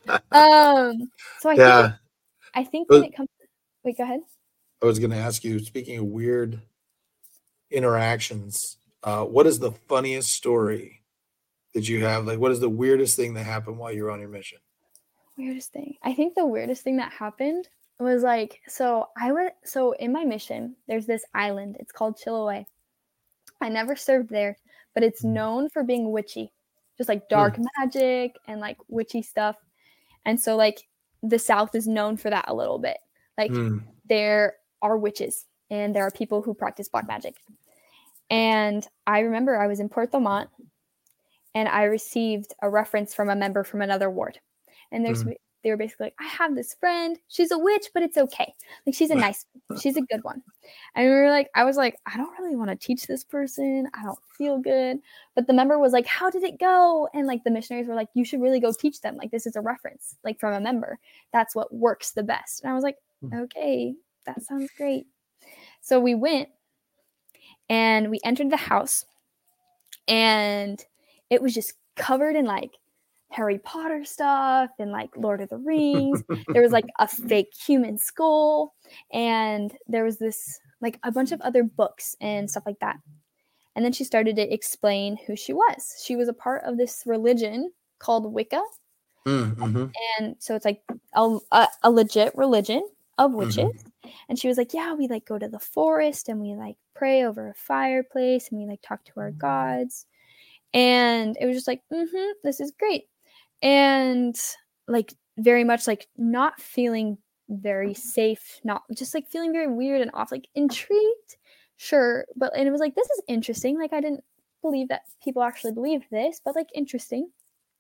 So Yeah. I think when But it comes, wait, go ahead. I was going to ask you, speaking of weird interactions, what is the funniest story that you have? Like, what is the weirdest thing that happened while you were on your mission? Weirdest thing. I think the weirdest thing that happened was like, so in my mission, there's this island. It's called Chiloé. I never served there, but it's known for being witchy, just like dark Mm. magic and like witchy stuff. And so like the South is known for that a little bit. Like Mm. there are witches and there are people who practice black magic. And I remember I was in Puerto Montt and I received a reference from a member from another ward. And Mm. they were basically like, I have this friend. She's a witch, but it's okay. Like she's a nice one. She's a good one. And we were like, I was like, I don't really want to teach this person. I don't feel good. But the member was like, how did it go? And like the missionaries were like, you should really go teach them. Like this is a reference, like from a member. That's what works the best. And I was like, okay, that sounds great. So we went and we entered the house and it was just covered in like Harry Potter stuff and like Lord of the Rings. There was like a fake human skull, and there was this like a bunch of other books and stuff like that. And then she started to explain who she was. She was a part of this religion called Wicca. Mm. Mhm. And so it's like a legit religion of witches. Mhm. And she was like, yeah, we like go to the forest and we like pray over a fireplace and we like talk to our gods. And it was just like, this is great. And like very much like not feeling very safe, not just like feeling very weird and off, like intrigued, sure. But and it was like, this is interesting. Like I didn't believe that people actually believed this, but like interesting.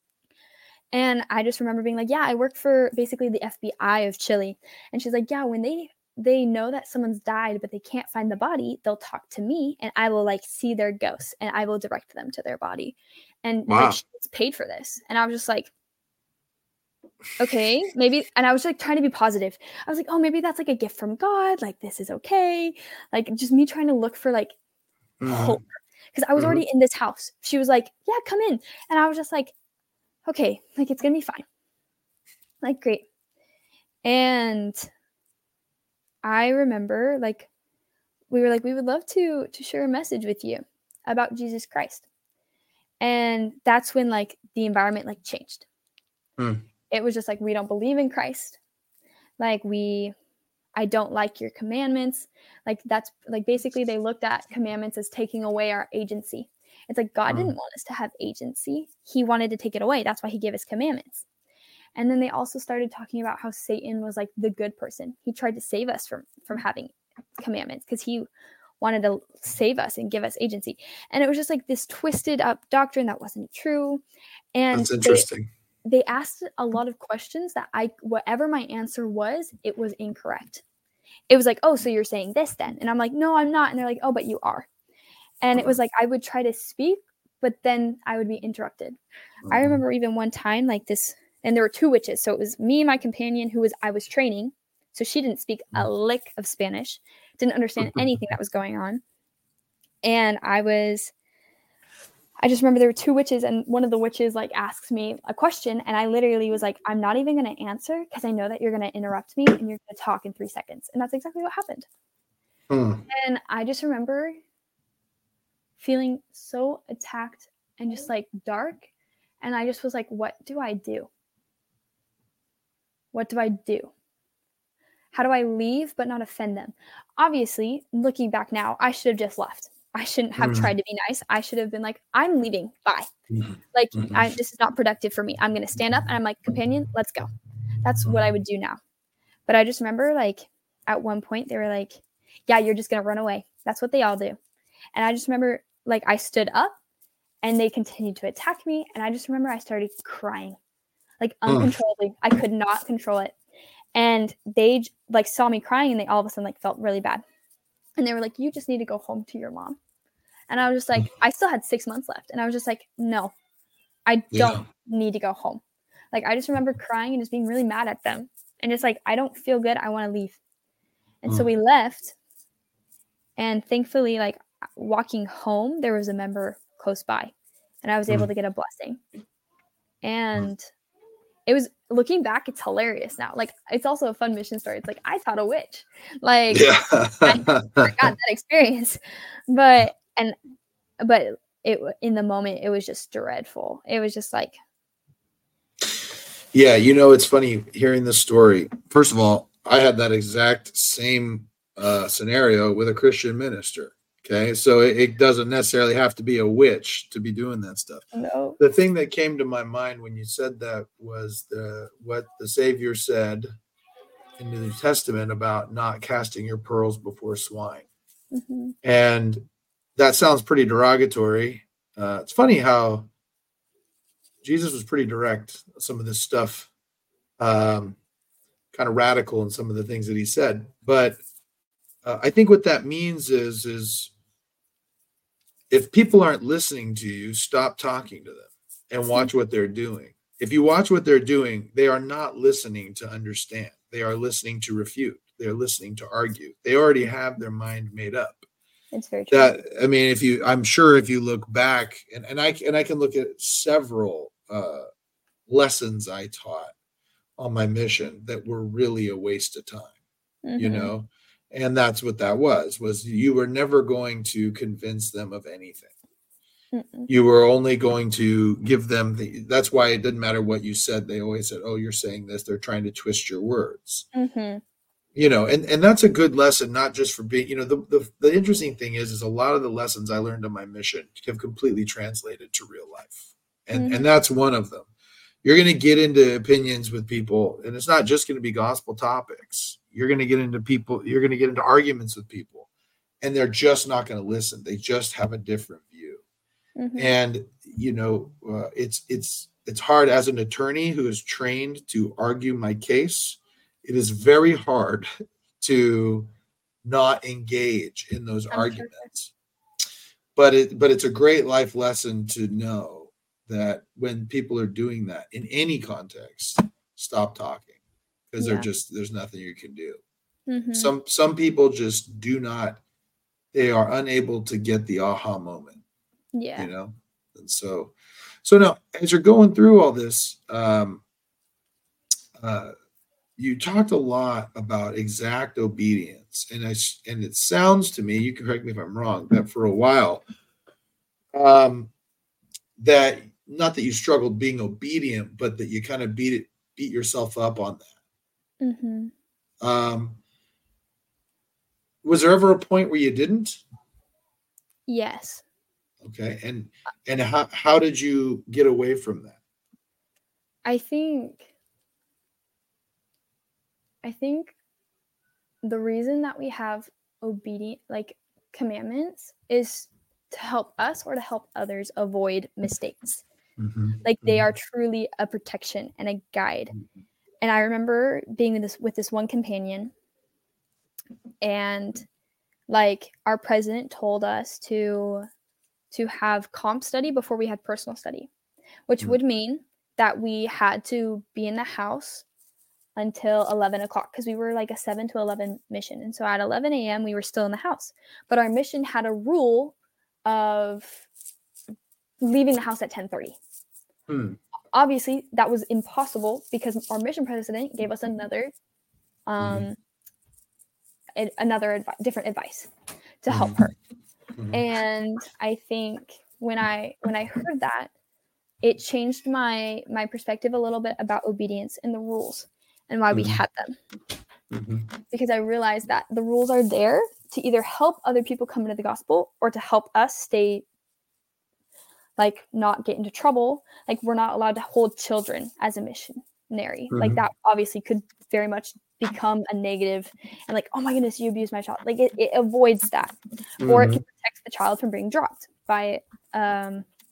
And I just remember being like, yeah, I work for basically the FBI of Chile. And she's like, yeah, when they know that someone's died but they can't find the body, they'll talk to me and I will like see their ghosts and I will direct them to their body. And like Wow. she gets paid for this. And I was just like, okay, maybe. And I was like trying to be positive. I was like, oh, maybe that's like a gift from God. Like this is okay. Like just me trying to look for like Mhm. hope. Because I was Mhm. already in this house. She was like, yeah, come in. And I was just like, okay, like it's gonna be fine. Like great. And I remember like we were like, we would love to share a message with you about Jesus Christ. And that's when like the environment like changed. Mm. It was just like we don't believe in Christ. Like I don't like your commandments. Like that's like basically they looked at commandments as taking away our agency. It's like God didn't Mm. want us to have agency. He wanted to take it away. That's why he gave us commandments. And then they also started talking about how Satan was like the good person. He tried to save us from having commandments because he wanted to save us and give us agency. And it was just like this twisted up doctrine that wasn't true. And That's interesting. they asked a lot of questions that whatever my answer was, it was incorrect. It was like, oh, so you're saying this then? And I'm like, no, I'm not. And they're like, oh, but you are. And it was like I would try to speak, but then I would be interrupted. I Mhm. remember even one time like this, and there were two witches. So it was me and my companion I was training. So she didn't speak a lick of Spanish, didn't understand anything that was going on. And I just remember there were two witches, and one of the witches like asks me a question, and I literally was like, I'm not even going to answer because I know that you're going to interrupt me and you're going to talk in 3 seconds. And that's exactly what happened. Mm. And I just remember feeling so attacked and just like dark. And I just was like, what do I do? What do I do? How do I leave but not offend them? Obviously, looking back now, I should have just left. I shouldn't have Mm. tried to be nice. I should have been like, I'm leaving. Bye. Mhm. Like, Mhm. this is not productive for me. I'm going to stand up and I'm like, companion, let's go. That's what I would do now. But I just remember, like, at one point, they were like, yeah, you're just going to run away. That's what they all do. And I just remember, like, I stood up and they continued to attack me. And I just remember I started crying, like uncontrollably. I could not control it. And they like saw me crying, and they all of a sudden like felt really bad. And they were like, you just need to go home to your mom. And I was just like, I still had 6 months left. And I was just like, no, I don't need to go home. Like, I just remember crying and just being really mad at them. And it's like, I don't feel good. I want to leave. And so we left. And thankfully, like walking home, there was a member close by. And I was able to get a blessing. And it was, looking back, it's hilarious now. Like, it's also a fun mission story. It's like, I taught a witch. Like, I forgot that experience. But it, in the moment, it was just dreadful. It was just like. Yeah, you know, it's funny hearing this story. First of all, I had that exact same scenario with a Christian minister. Okay, so it doesn't necessarily have to be a witch to be doing that stuff. No. The thing that came to my mind when you said that was what the Savior said in the New Testament about not casting your pearls before swine. Mm-hmm. And that sounds pretty derogatory. It's funny how Jesus was pretty direct. Some of this stuff, kind of radical in some of the things that he said. But I think what that means is if people aren't listening to you, stop talking to them and watch what they're doing. If you watch what they're doing, they are not listening to understand. They are listening to refute. They're listening to argue. They already have their mind made up. It's very true. That, I mean, I'm sure if you look back, and I can look at several lessons I taught on my mission that were really a waste of time, you know, and that's what that was you were never going to convince them of anything. You were only going to give them that's why it didn't matter what you said. They always said, oh, you're saying this. They're trying to twist your words. You know, and that's a good lesson, not just for being, you know, the interesting thing is a lot of the lessons I learned on my mission have completely translated to real life. And that's one of them. You're going to get into opinions with people, and it's not just going to be gospel topics. You're going to get into arguments with people, and they're just not going to listen. They just have a different view. And, you know, it's hard as an attorney who is trained to argue my case. It is very hard to not engage in those arguments. But it's a great life lesson to know that when people are doing that in any context, stop talking, because there's nothing you can do. Some people just do not, they are unable to get the aha moment. Yeah. You know? And so now as you're going through all this, you talked a lot about exact obedience, and it sounds to me, you can correct me if I'm wrong, that for a while, that not that you struggled being obedient, but that you kind of beat yourself up on that. Was there ever a point where you didn't? Yes. Okay, and how did you get away from that? I think the reason that we have obedient, like, commandments is to help us or to help others avoid mistakes. Like, they are truly a protection and a guide. And I remember being with this one companion, and like our president told us to have comp study before we had personal study, which would mean that we had to be in the house until 11 o'clock, because we were like a 7 to 11 mission. And so at 11 a.m. we were still in the house. But our mission had a rule of leaving the house at 10:30. Obviously, that was impossible because our mission president gave us another different advice to help her. And I think when I heard that, it changed my perspective a little bit about obedience and the rules and why we had them. Because I realized that the rules are there to either help other people come into the gospel or to help us stay, like, not get into trouble. Like, we're not allowed to hold children as a missionary. Like, that obviously could very much become a negative, and like, oh my goodness, you abused my child. Like, it avoids that. Or it can protect the child from being dropped by a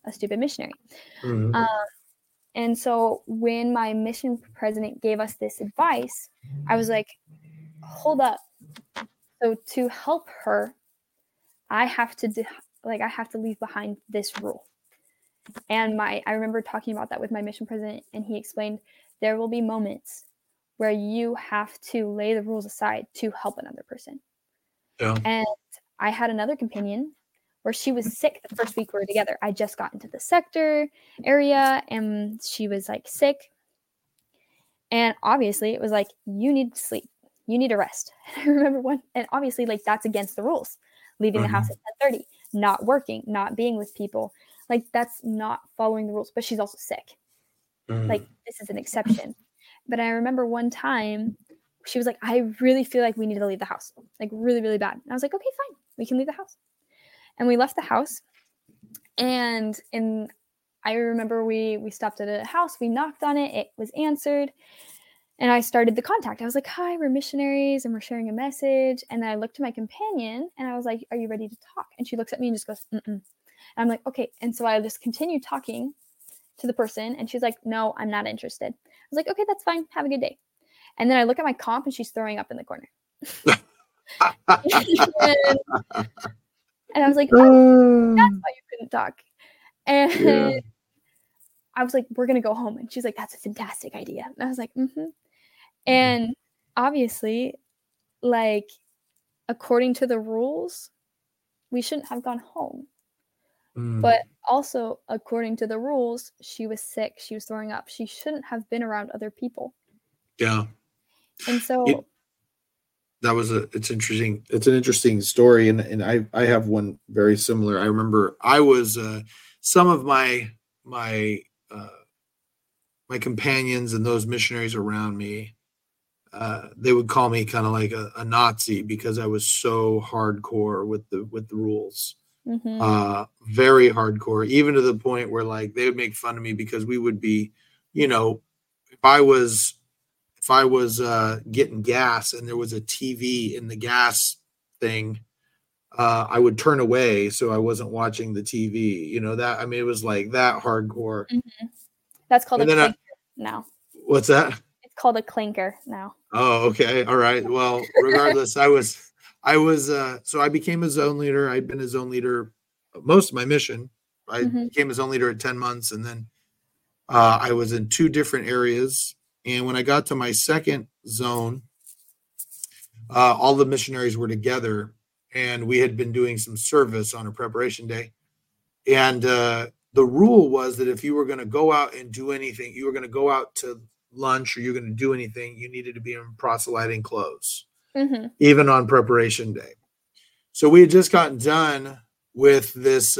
a stupid missionary. Mhm. And so when my mission president gave us this advice, I was like, hold up. So to help her, I have to I have to leave behind this rule. And I remember talking about that with my mission president, and he explained there will be moments where you have to lay the rules aside to help another person. Yeah. And I had another companion where she was sick the first week we were together. I just got into the sector area and she was like sick. And obviously it was like, you need to sleep. You need to rest. And I remember one, and obviously like that's against the rules. Leaving the house at 10:30, not working, not being with people. Like that's not following the rules, but she's also sick. Like this is an exception. But I remember one time she was like, I really feel like we need to leave the house. Like really, really bad. And I was like, okay, fine. We can leave the house. And we left the house. And I remember we stopped at a house, we knocked on it, it was answered. And I started the contact. I was like, hi, we're missionaries and we're sharing a message. And then I looked to my companion and I was like, are you ready to talk? And she looks at me and just goes, mm-mm. And I'm like, okay. And so I just continued talking to the person and she's like, no, I'm not interested. I was like, okay, that's fine. Have a good day. And then I look at my comp and she's throwing up in the corner. and I was like, oh, that's why you couldn't talk. And Yeah. I was like, we're going to go home. And she's like, that's a fantastic idea. And I was like, mm-hmm. And obviously, like, according to the rules, we shouldn't have gone home. But also, according to the rules, she was sick. She was throwing up. She shouldn't have been around other people. Yeah. And so It's interesting. It's an interesting story. And I have one very similar. I remember I was, some of my companions and those missionaries around me, they would call me kind of like a Nazi because I was so hardcore with the rules. Very hardcore, even to the point where like they would make fun of me because we would be, if I was getting gas and there was a TV in the gas thing, I would turn away so I wasn't watching the TV. It was like that hardcore. That's called And a then clinker now. What's that? It's called a clinker now. Oh, okay. All right. Well, regardless, so I became a zone leader. I'd been a zone leader most of my mission. I became a zone leader at 10 months. And then I was in 2 different areas. And when I got to my second zone, all the missionaries were together and we had been doing some service on a preparation day. And the rule was that if you were going to go out and do anything, you were going to go out to lunch or you're going to do anything, you needed to be in proselyting clothes, even on preparation day. So we had just gotten done with this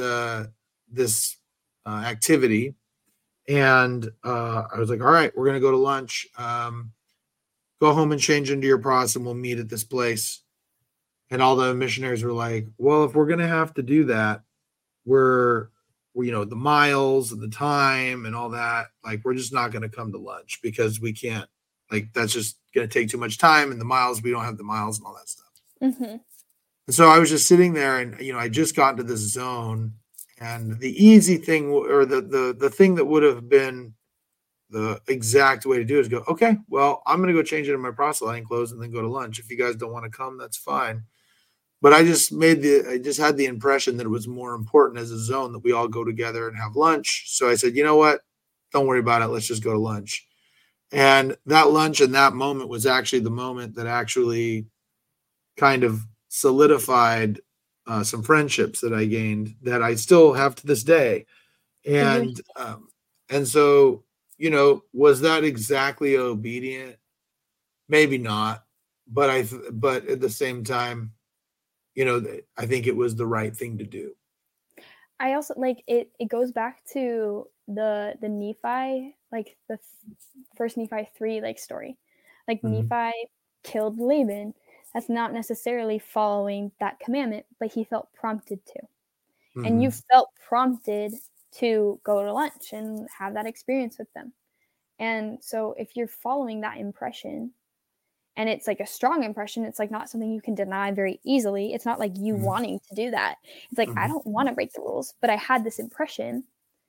activity. And I was like, all right, we're going to go to lunch. Go home and change into your pros and we'll meet at this place. And all the missionaries were like, well, if we're going to have to do that, we're the miles and the time and all that, like, we're just not going to come to lunch because we can't, like, that's just going to take too much time, and the miles, we don't have the miles and all that stuff. And so I was just sitting there and, I just got into this zone, and the easy thing, or the thing that would have been the exact way to do it is go, okay, well, I'm going to go change into my proselyting clothes and then go to lunch. If you guys don't want to come, that's fine. But I just had the impression that it was more important as a zone that we all go together and have lunch. So I said, you know what? Don't worry about it. Let's just go to lunch. And that lunch in that moment was actually the moment that actually kind of solidified some friendships that I gained that I still have to this day. And so, was that exactly obedient? Maybe not. But at the same time, I think it was the right thing to do. I also like it. It goes back to the Nephi, like the first Nephi 3 like story. Like Nephi killed Laban. That's not necessarily following that commandment, but he felt prompted to. And you felt prompted to go to lunch and have that experience with them. And so if you're following that impression, and it's like a strong impression, it's like not something you can deny very easily. It's not like you wanting to do that. It's like, I don't want to break the rules, but I had this impression.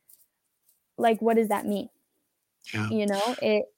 like, what does that mean? Yeah. You know,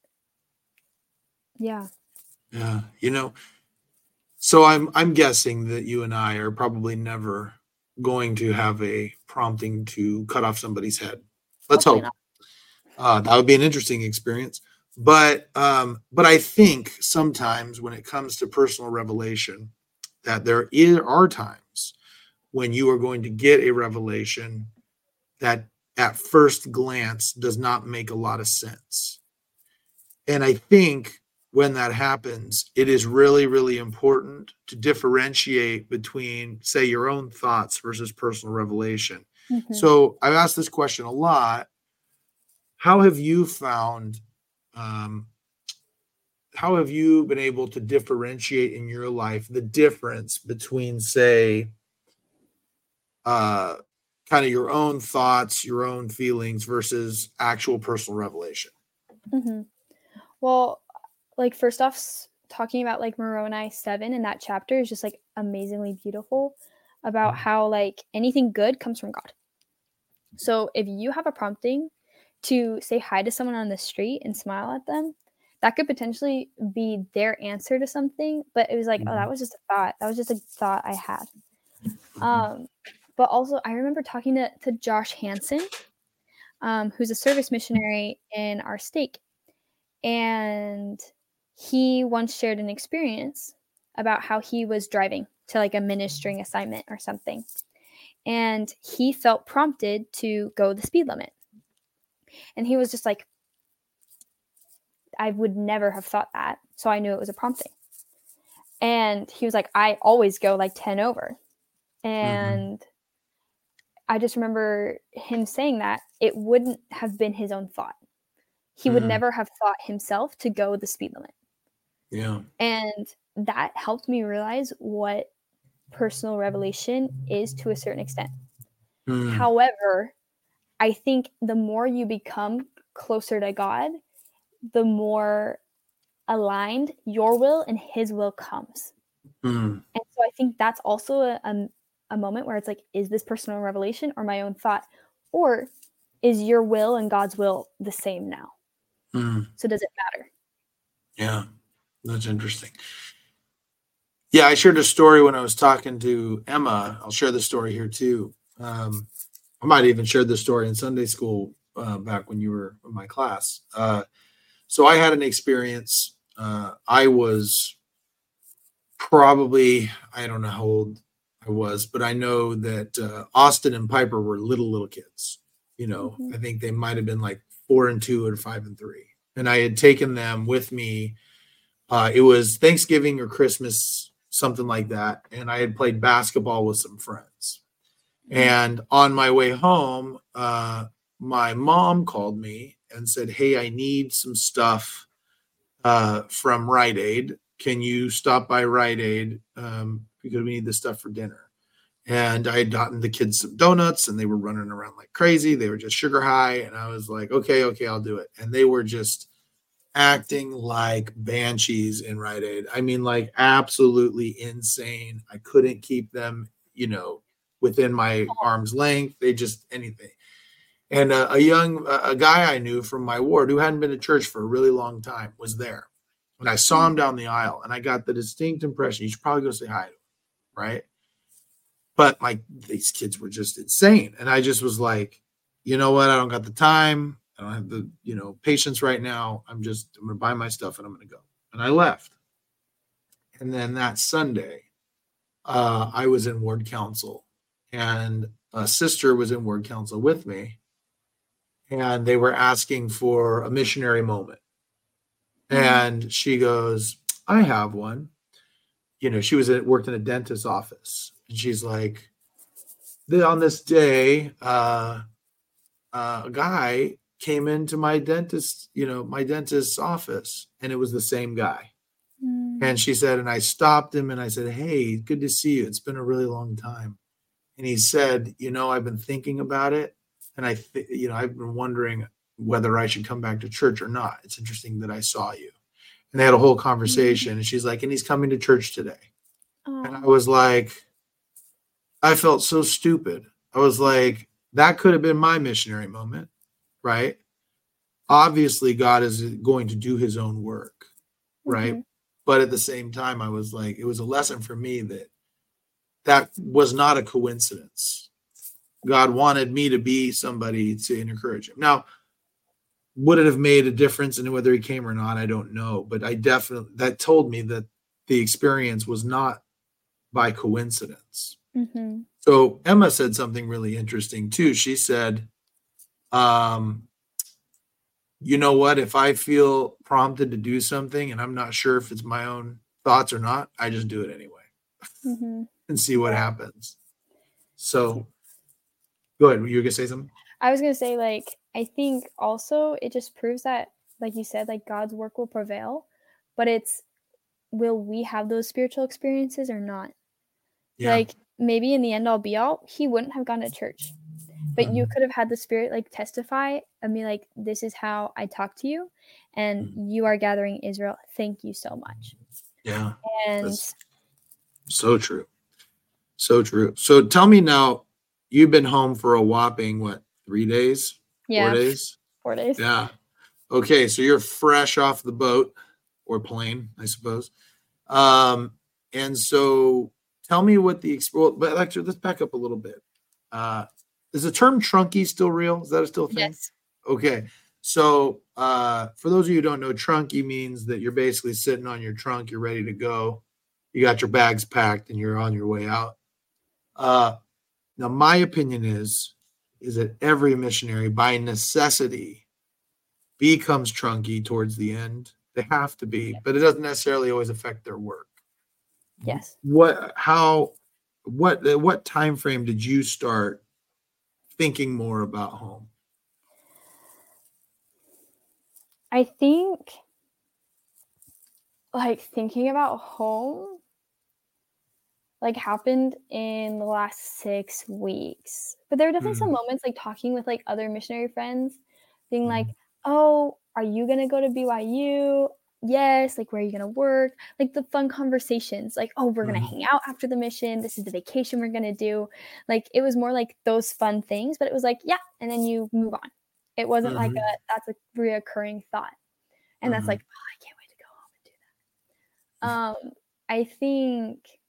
yeah. Yeah. So I'm guessing that you and I are probably never going to have a prompting to cut off somebody's head. Let's Hopefully hope. not. That would be an interesting experience. But I think sometimes when it comes to personal revelation, that are times when you are going to get a revelation that at first glance does not make a lot of sense. And I think when that happens, it is really, really important to differentiate between, say, your own thoughts versus personal revelation. Mhm. So I've asked this question a lot. How have you found, how have you been able to differentiate in your life the difference between, say, uh, kind of your own thoughts, your own feelings versus actual personal revelation? Mhm. Well, like, first off, talking about, like, Moroni 7 in that chapter is just, like, amazingly beautiful about how, like, anything good comes from God. So if you have a prompting to say hi to someone on the street and smile at them, that could potentially be their answer to something, but it was like, "Oh, that Mhm, was just a thought. That was just a thought I had." mhm, Um, but also I remember talking to Josh Hansen, who's a service missionary in our state, and he once shared an experience about how he was driving to, like, a ministering assignment or something, and he felt prompted to go the speed limit. And he was just like, I would never have thought that. So I knew it was a prompting. And he was like, I always go like 10 over. mhm, And I just remember him saying that it wouldn't have been his own thought. He would mm, never have thought himself to go the speed limit. yeah. And that helped me realize what personal revelation is to a certain extent. Mm, However, I think the more you become closer to God, the more aligned your will and his will comes. mm, And so I think that's also a moment where it's like, is this personal revelation or my own thought? Or is your will and God's will the same now? mm, So does it matter? yeah, that's interesting. Yeah, I shared a story when I was talking to Emma. I'll share the story here too. I might even share this story in Sunday school back when you were in my class. So I had an experience. I was probably, I don't know how old I was, but I know that Austin and Piper were little kids. Mhm. I think they might have been like 4 and 2 or 5 and 3. And I had taken them with me. It was Thanksgiving or Christmas, something like that. And I had played basketball with some friends. Mhm. And on my way home, my mom called me and said, "Hey, I need some stuff from Rite Aid. Can you stop by Rite Aid because we need this stuff for dinner?" And I had gotten the kids some donuts and they were running around like crazy. They were just sugar high. And I was like, okay, I'll do it. And they were just acting like banshees in Rite Aid. I mean, like absolutely insane. I couldn't keep them, within my arm's length. They just anything. And a guy I knew from my ward who hadn't been to church for a really long time was there. And I saw Mm. him down the aisle, and I got the distinct impression you should probably go say hi to him, right? But like these kids were just insane, and I just was like, you know what? I don't got the time. I don't have the patience right now. I'm gonna buy my stuff and I'm gonna go. And I left. And then that Sunday, I was in ward council, and a sister was in ward council with me, and they were asking for a missionary moment. Mm. And she goes, "I have one." She worked in a dentist's office, and she's like, On this day, a guy came into my dentist's office, and it was the same guy." And Mm. she said, and I stopped him and I said, "Hey, good to see you. It's been a really long time." And he said, "I've been thinking about it, and I've been wondering whether I should come back to church or not. It's interesting that I saw you." And they had a whole Mm. conversation, and she's like, "And he's coming to church today." And I Oh. was like, I felt so stupid. I was like, that could have been my missionary moment. right? Obviously, God is going to do his own work, right? Mm-hmm. But at the same time, I was like, it was a lesson for me that was not a coincidence. God wanted me to be somebody to encourage him. Now, would it have made a difference in whether he came or not? I don't know. But I definitely, that told me that the experience was not by coincidence. Mm-hmm. So Emma said something really interesting too. She said, um, you know what? If I feel prompted to do something and I'm not sure if it's my own thoughts or not, I just do it anyway Mm-hmm. and see what Yeah. happens. So go ahead. You were going to say something? I was gonna say, like, I think also it just proves that, like you said, like God's work will prevail, but it's, will we have those spiritual experiences or not? Yeah. Like, maybe in the end all be all, he wouldn't have gone to church, but you could have had the Spirit like testify and be like, this is how I talk to you, and you are gathering Israel. Thank you so much. Yeah. And That's so true. So true. So tell me now, you've been home for a whopping, what, 3 days? 4 yeah, days? 4 days. Yeah. Okay. So you're fresh off the boat or plane, I suppose. And so tell me what but actually, let's back up a little bit. Is the term trunky still real? Is that still a thing? Yes. Okay. So for those of you who don't know, trunky means that you're basically sitting on your trunk, you're ready to go. You got your bags packed and you're on your way out. Now, my opinion is that every missionary by necessity becomes trunky towards the end. They have to be, but it doesn't necessarily always affect their work. Yes. What time frame did you start thinking more about home? I think, like, thinking about home, like, happened in the last 6 weeks. But there were definitely some moments, like, talking with, like, other missionary friends, being like, "Oh, are you gonna go to BYU? Yes." Like, "Where are you gonna work?" Like, the fun conversations, like, "Oh, we're gonna hang out after the mission. This is the vacation we're gonna do." Like, it was more like those fun things, but it was like, "Yeah," and then you move on. It wasn't like that's a reoccurring thought. And that's like, "Oh, I can't wait to go home and do that." I think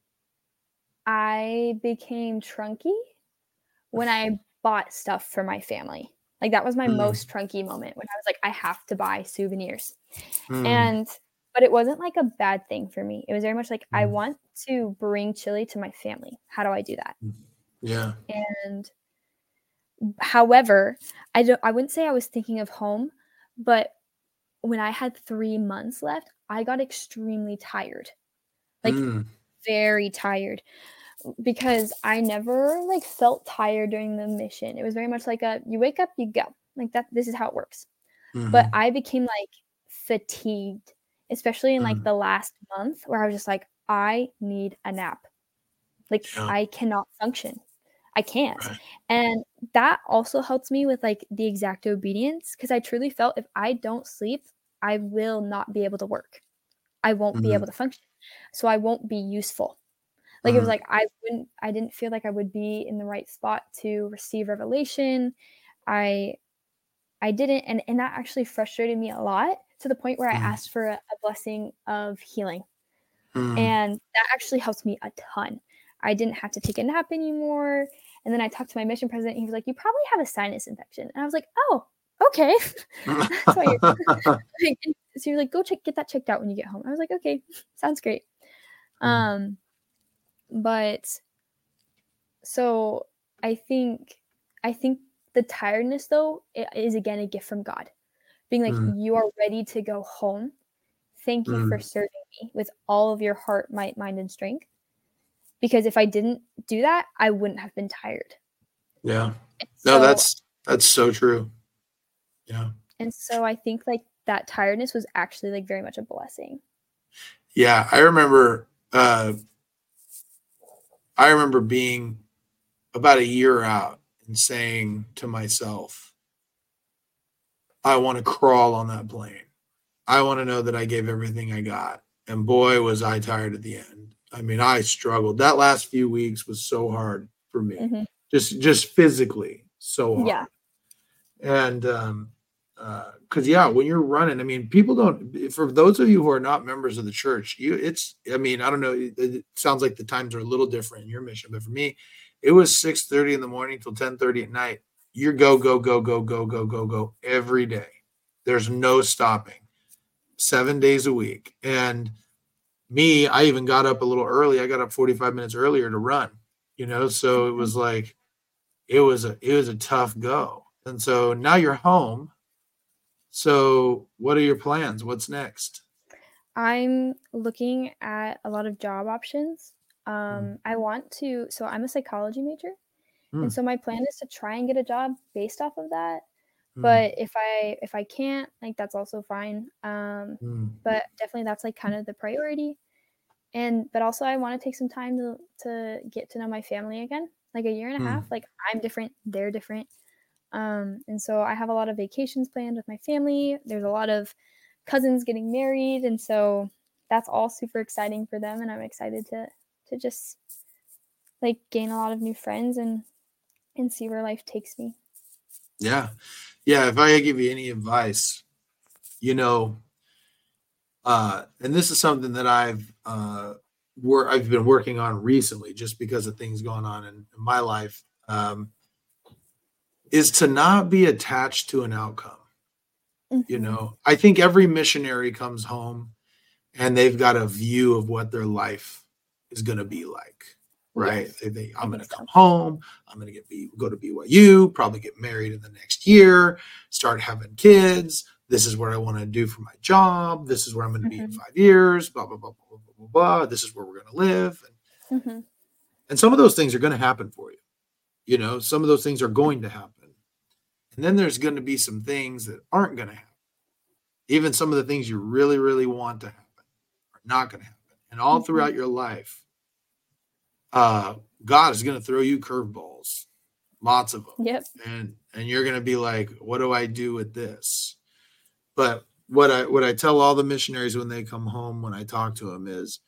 I became trunky when I bought stuff for my family. Like, that was my most trunky moment when I was like, I have to buy souvenirs. And but it wasn't like a bad thing for me. It was very much like, I want to bring chili to my family. How do I do that? Yeah. And however, I wouldn't say I was thinking of home, but when I had 3 months left, I got extremely tired. Like, very tired. Because I never like felt tired during the mission. It was very much like you wake up, you go. Like that, this is how it works. But I became like fatigued, especially in like the last month where I was just like, I need a nap. Like Yeah. I cannot function. I can't. Right. And that also helps me with like the exact obedience, because I truly felt if I don't sleep, I will not be able to work. I won't be able to function. So I won't be useful. Like, it was like I didn't feel like I would be in the right spot to receive revelation. I didn't, and that actually frustrated me a lot, to the point where I asked for a blessing of healing. And that actually helped me a ton. I didn't have to take a nap anymore. And then I talked to my mission president. He was like, "You probably have a sinus infection." And I was like, "Oh, okay." That's why you're like, so he was like, "Go get that checked out when you get home." I was like, "Okay, sounds great." But so I think the tiredness though is again a gift from God. Being like, you are ready to go home. Thank you for serving me with all of your heart, might, mind, and strength. Because if I didn't do that, I wouldn't have been tired. Yeah. So, No, that's so true. Yeah. and so I think like that tiredness was actually like very much a blessing. Yeah. I remember being about a year out and saying to myself, I want to crawl on that plane. I want to know that I gave everything I got. And boy, was I tired at the end. I mean, I struggled. That last few weeks was so hard for me. Just physically so hard. Yeah. And because when you're running, I mean, people don't. For those of you who are not members of the church, I mean, I don't know. It sounds like the times are a little different in your mission, but for me, it was 6:30 in the morning till 10:30 at night. You're go go go go go go go go every day. There's no stopping. 7 days a week. And me, I even got up a little early. I got up 45 minutes earlier to run. So it was like it was a tough go. And so now you're home. So what are your plans? What's next? I'm looking at a lot of job options. Mm, So I'm a psychology major. And mm, so my plan is to try and get a job based off of that. mm, But if I can't, like that's also fine. mm, But definitely that's like kind of the priority. But also I want to take some time to get to know my family again. Like a year and a half. mm. Like I'm different, they're different. And so I have a lot of vacations planned with my family. There's a lot of cousins getting married, and so that's all super exciting for them. And I'm excited to just like gain a lot of new friends and see where life takes me. Yeah. Yeah. If I could give you any advice, you know, and this is something that I've been working on recently just because of things going on in my life, is to not be attached to an outcome. Mm-hmm. I think every missionary comes home and they've got a view of what their life is going to be like, right? Yes, I I'm going think to come so. home, I'm going to go to BYU, probably get married in the next year, start having kids. This is what I want to do for my job. This is where I'm going to be in Mm-hmm. 5 years. Blah blah blah blah blah blah blah. This is where we're going to live, Mm-hmm. and some of those things are going to happen for you. Some of those things are going to happen, and then there's going to be some things that aren't going to happen. Even some of the things you really really want to happen are not going to happen, and all Mm-hmm. throughout your life God is going to throw you curveballs, lots of them, Yep. and you're going to be like, "What do I do with this?" But what I tell all the missionaries when they come home, when I talk to them, is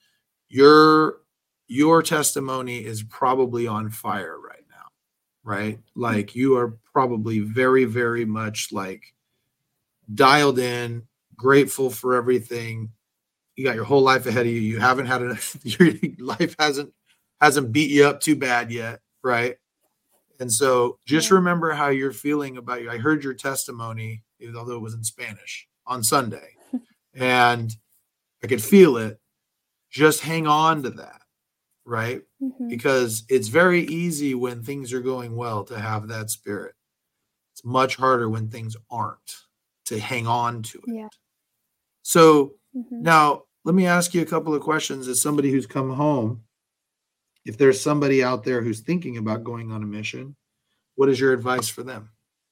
your testimony is probably on fire right now, right? Like you are probably very very much like dialed in, grateful for everything. You got your whole life ahead of you. You haven't had your life hasn't beat you up too bad yet, right? And so just Yeah. remember how you're feeling about you. I heard your testimony, although it was in Spanish, on Sunday, and I could feel it. Just hang on to that, right? Mm-hmm. Because it's very easy when things are going well to have that spirit. It's much harder when things aren't to hang on to it. Yeah. So Mm-hmm. now let me ask you a couple of questions as somebody who's come home. If there's somebody out there who's thinking about going on a mission, what is your advice for them?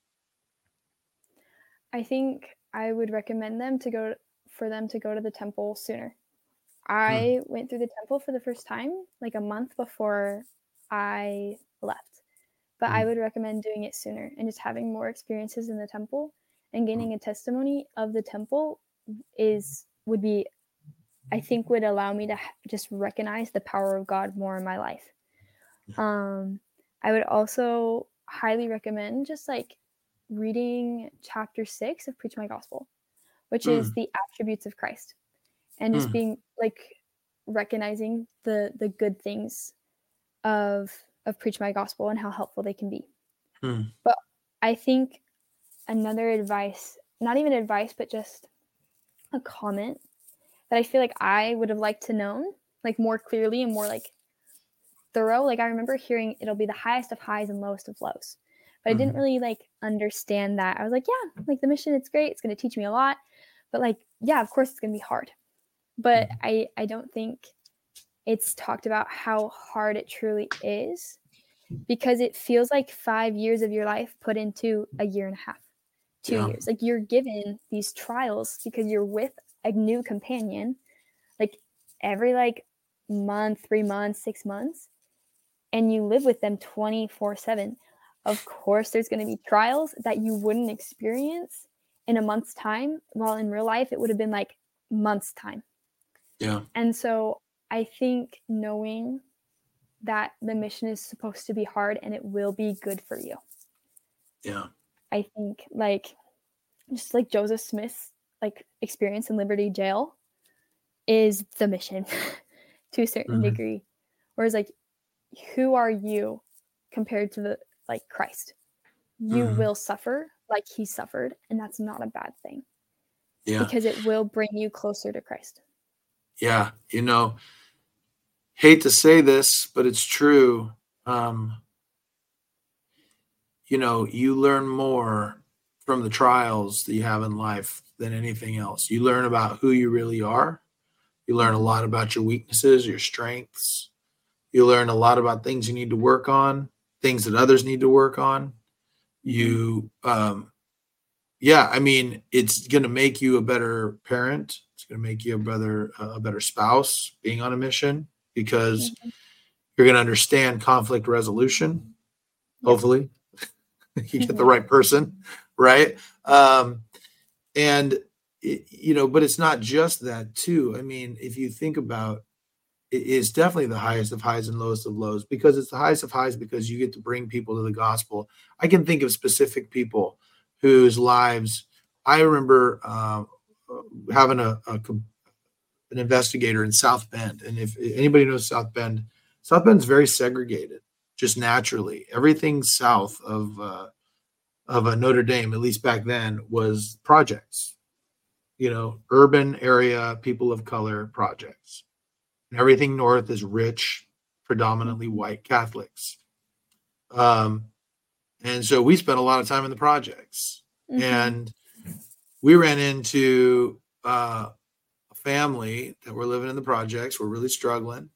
I think I would recommend for them to go to the temple sooner. Hmm. I went through the temple for the first time like a month before I left. But I Hmm. would recommend doing it sooner and just having more experiences in the temple and gaining a testimony of the temple is would be I think would allow me to just recognize the power of God more in my life. Um I would also highly recommend just like reading chapter 6 of Preach My Gospel, which is Hmm. the attributes of Christ and just Hmm. being like recognizing the good things of Preach My Gospel and how helpful they can be. Hmm. But I think another advice, not even advice, but just a comment that I feel like I would have liked to know like more clearly and more like thorough. Like I remember hearing it'll be the highest of highs and lowest of lows. But I didn't Hmm. really like understand that. I was like, yeah, like the mission, it's great. It's going to teach me a lot. But like, yeah, of course it's going to be hard. But Hmm. I don't think it's talked about how hard it truly is because it feels like 5 years of your life put into a year and a half, two Yeah. years. Like you're given these trials because you're with a new companion, like every like month, 3 months, 6 months, and you live with them 24/7. Of course, there's going to be trials that you wouldn't experience in a month's time, while in real life it would have been like months' time. Yeah. And so I think knowing that the mission is supposed to be hard and it will be good for you. Yeah. I think like just like Joseph Smith's like experience in Liberty Jail is the mission to a certain Mhm. degree. Whereas like who are you compared to the like Christ? You Mhm. will suffer like he suffered, and that's not a bad thing Yeah. because it will bring you closer to Christ. Yeah. Hate to say this, but it's true. Um, you learn more from the trials that you have in life than anything else. You learn about who you really are. You learn a Mhm. lot about your weaknesses, your strengths. You learn a lot about things you need to work on, things that others need to work on. Mhm. You, yeah, I mean, it's going to make you a better parent. It's going to make you a better spouse being on a mission because Mhm. you're going to understand conflict resolution. Yep. Hopefully, you get the Mhm. right person, right? Um, and but it's not just that too. I mean, if you think about it, is definitely the highest of highs and lowest of lows because it's the highest of highs because you get to bring people to the gospel. I can think of specific people whose lives I remember having an investigator in South Bend, and if anybody knows South Bend's very segregated, just naturally. Everything south of a Notre Dame, at least back then, was projects. Urban area, people of color projects. And everything north is rich, predominantly Mhm. white Catholics. Um, and so we spent a lot of time in the projects. Mhm. And we ran into a family that were living in the projects, were really struggling.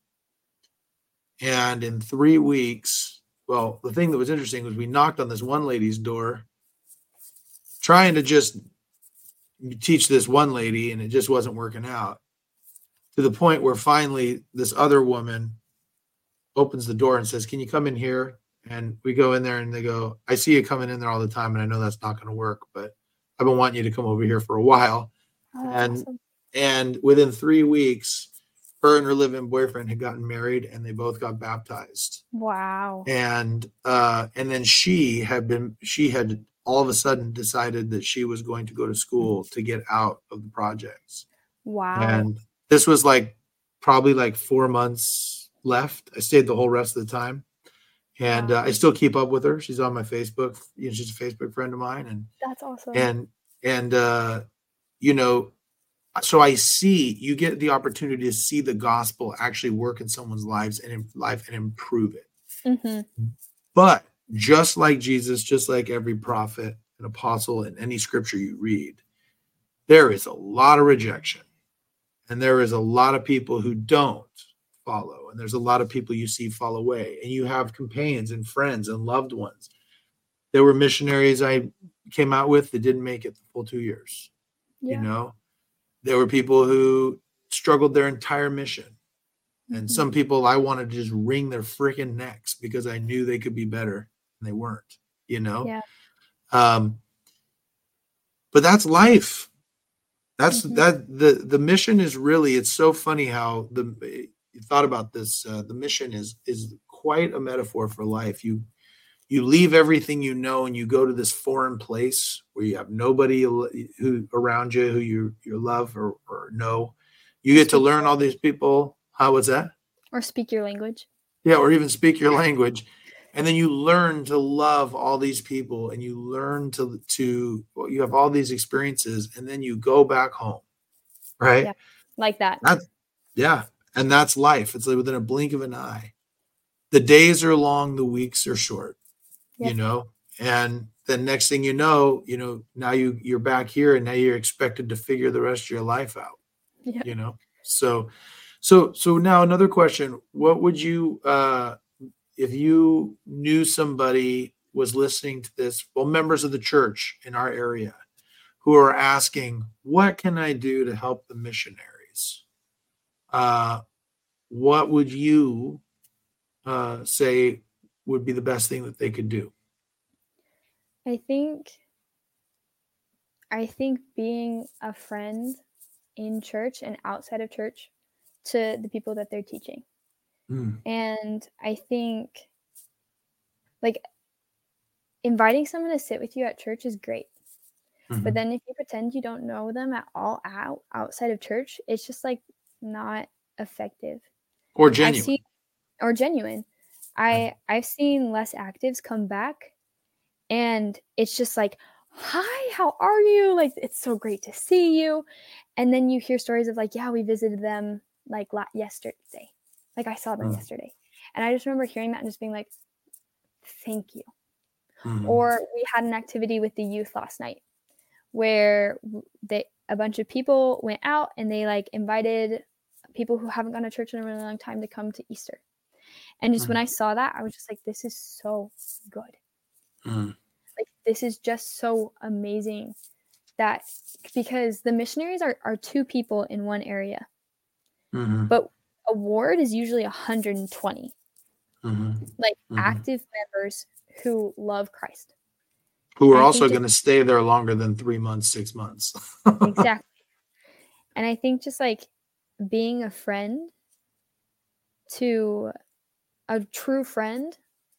And in 3 weeks, well, the thing that was interesting was we knocked on this one lady's door trying to just teach this one lady, and it just wasn't working out to the point where finally this other woman opens the door and says, "Can you come in here?" And we go in there and they go, "I see you coming in there all the time, and I know that's not going to work, but I've been wanting you to come over here for a while." Oh, that's And awesome. and within 3 weeks, her and her live-in boyfriend had gotten married, and they both got baptized. Wow. And then she had all of a sudden decided that she was going to go to school to get out of the projects. Wow. And this was like probably like 4 months left. I stayed the whole rest of the time, and Wow. I still keep up with her. She's on my Facebook. She's a Facebook friend of mine, That's awesome. and you know, so I see you get the opportunity to see the gospel actually work in someone's life and improve it. Mhm. But just like Jesus, just like every prophet and apostle in any scripture you read, there is a lot of rejection. And there is a lot of people who don't follow. And there's a lot of people you see fall away. And you have companions and friends and loved ones. There were missionaries I came out with that didn't make it the full 2 years. You Yeah. know, there were people who struggled their entire mission. And Mhm. some people I wanted to just wring their freaking necks because I knew they could be better and they weren't, you know? Yeah. Um, but that's life. That's Mhm. that the mission is really it's so funny how you thought about this the mission is quite a metaphor for life. You leave everything you know and you go to this foreign place where you have nobody who around you who you love or know. You Or get to speak learn all these people. How was that? or speak your language. Yeah, or even speak your language. And then you learn to love all these people and you learn to well, you have all these experiences and then you go back home, right? Yeah. Like that. That's yeah, and that's life. It's like within a blink of an eye. The days are long, the weeks are short, you Yep. know. And then next thing now you're back here and now you're expected to figure the rest of your life out, Yeah. you know. So now another question. What would you if you knew somebody was listening to this, well, members of the church in our area who are asking, what can I do to help the missionaries? Uh, what would you say would be the best thing that they could do? I think being a friend in church and outside of church to the people that they're teaching. Mm, And I think like inviting someone to sit with you at church is great. Mhm. But then if you pretend you don't know them at all outside of church, it's just like not effective. Or I've genuine. seen or genuine. I've seen less actives come back, and it's just like, "Hi, how are you? Like, it's so great to see you." And then you hear stories of like, "Yeah, we visited them like yesterday. Like I saw them Mm. yesterday." And I just remember hearing that and just being like, "Thank you." Mhm. Or we had an activity with the youth last night where a bunch of people went out and they like invited people who haven't gone to church in a really long time to come to Easter. And just when I saw that, I was just like, this is so good. Mm. Like, this is just so amazing that because the missionaries are 2 people in one area, Mhm. but a ward is usually 120, Mhm. like Mhm. active members who love Christ. Who are And I also think going to stay there longer than 3 months, 6 months. exactly. And I think just like being a friend to a true friend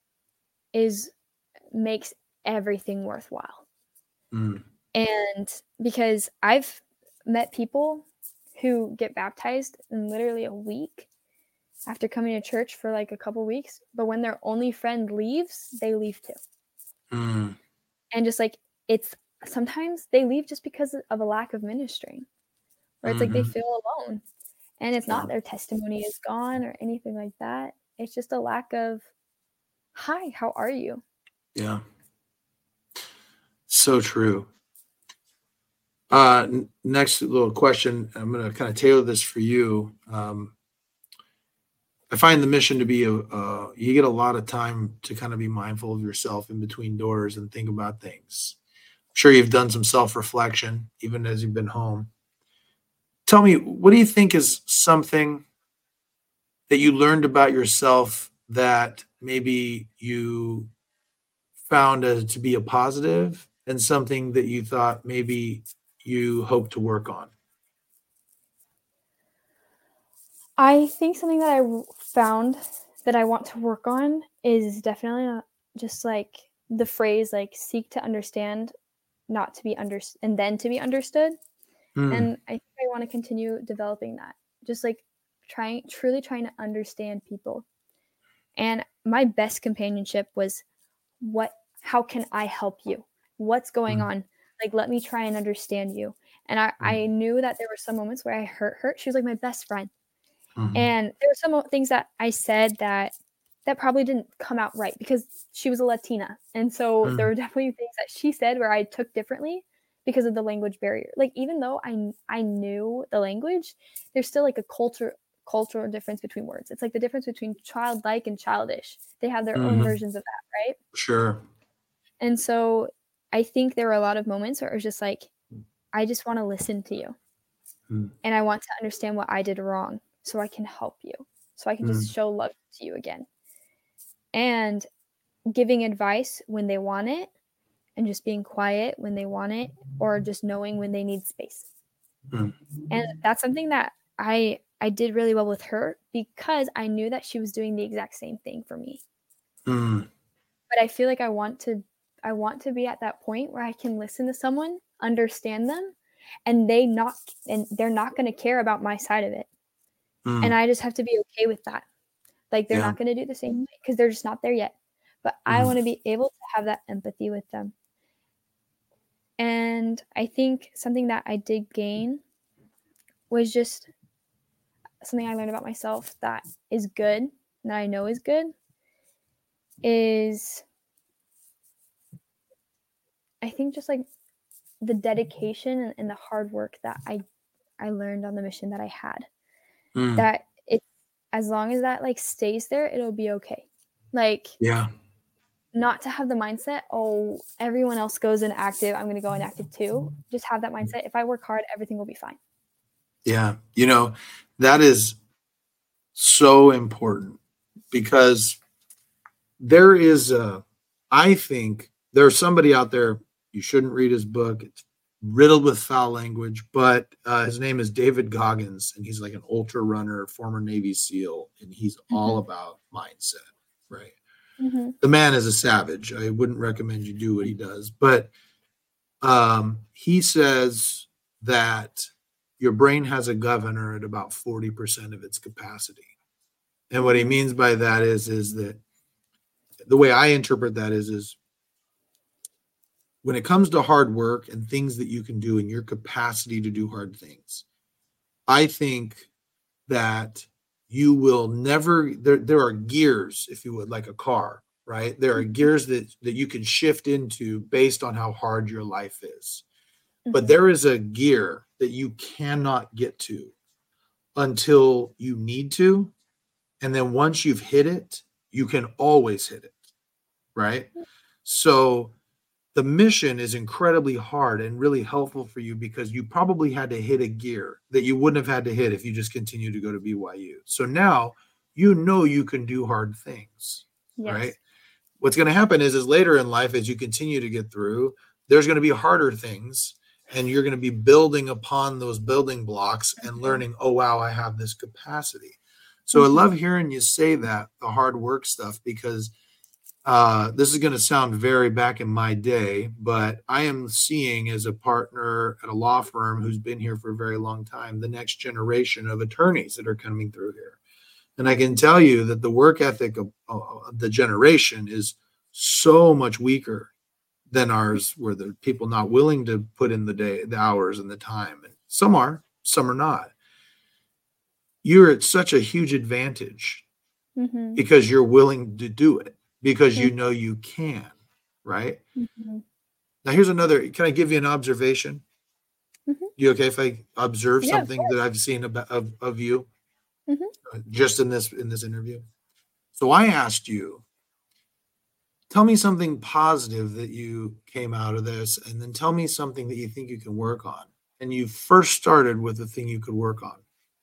makes everything worthwhile. Mm. And because I've met people who get baptized in literally a week after coming to church for like a couple weeks, but when their only friend leaves, they leave too. Mm. And just like it's sometimes they leave just because of a lack of ministering, where it's like they Mhm. feel alone. And it's Yeah. not their testimony is gone or anything like that. It's just a lack of, hi, how are you? Yeah. So true. Next little question. I'm going to kind of tailor this for you. I find the mission to be you get a lot of time to kind of be mindful of yourself in between doors and think about things. I'm sure you've done some self-reflection even as you've been home. Tell me, what do you think is something that you learned about yourself that maybe you found to be a positive and something that you thought maybe you hope to work on? I think something that found that I want to work on is definitely not just like the phrase like seek to understand, not to be understood, and then to be understood. Mm. And I think I want to continue developing that. Just like truly trying to understand people. And my best companionship was how can I help you? What's going Mm. on? Like, let me try and understand you. And I Mm. knew that there were some moments where I hurt her. She was like my best friend. Mhm. And there were some things that I said that probably didn't come out right because she was a Latina. And so there Mm. were definitely things that she said where I took differently because of the language barrier. Like even though I knew the language, there's still like a cultural difference between words. It's like the difference between childlike and childish. They have their own Mhm. versions of that, right? Sure. And so I think there were a lot of moments where it was just like, I just want to listen to you. Mm. And I want to understand what I did wrong so I can help you. So I can just Mm. show love to you again. And giving advice when they want it and just being quiet when they want it or just knowing when they need space. Mm. And that's something that I did really well with her because I knew that she was doing the exact same thing for me. Mm. But I feel like I want to be at that point where I can listen to someone, understand them, and they're not going to care about my side of it. And Mm. I just have to be okay with that. Like they're Yeah. not going to do the same way because they're just not there yet. But I Mm. want to be able to have that empathy with them. And I think something that I did gain was just something I learned about myself that is good, that I know is good, is I think just like the dedication and the hard work that I learned on the mission that I had. Mm. That it as long as that like stays there, it'll be okay. Like Yeah. not to have the mindset, oh, everyone else goes in active, I'm going to go in active too. Just have that mindset. If I work hard, everything will be fine. Yeah. That is so important because I think there's somebody out there, you shouldn't read his book. It's riddled with foul language, but his name is David Goggins, and he's like an ultra runner, former Navy SEAL, and he's all Mhm. about mindset, right? The man is a savage. I wouldn't recommend you do what he does. But he says that your brain has a governor at about 40% of its capacity. And what he means by that is that the way I interpret that is when it comes to hard work and things that you can do and your capacity to do hard things, I think that you will never, there are gears, if you would, like a car, right? There are gears that you can shift into based on how hard your life is. But there is a gear that you cannot get to until you need to. And then once you've hit it, you can always hit it, right? So the mission is incredibly hard and really helpful for you because you probably had to hit a gear that you wouldn't have had to hit if you just continue to go to BYU. So now you know you can do hard things, right? What's going to happen is later in life, as you continue to get through, there's going to be harder things, and you're going to be building upon those building blocks and learning, oh, wow, I have this capacity. So I love hearing you say that, the hard work stuff, because this is going to sound very back in my day, but I am seeing, as a partner at a law firm who's been here for a very long time, the next generation of attorneys that are coming through here. And I can tell you that the work ethic of the generation is so much weaker than ours, where the people not willing to put in the hours and the time. And some are not. You're at such a huge advantage because you're willing to do it, because you know you can, right? Now, here's another. Can I give you an observation? You okay if I observe something that I've seen of you just in this interview? So I asked you, tell me something positive that you came out of this, and then tell me something that you think you can work on. And you first started with the thing you could work on.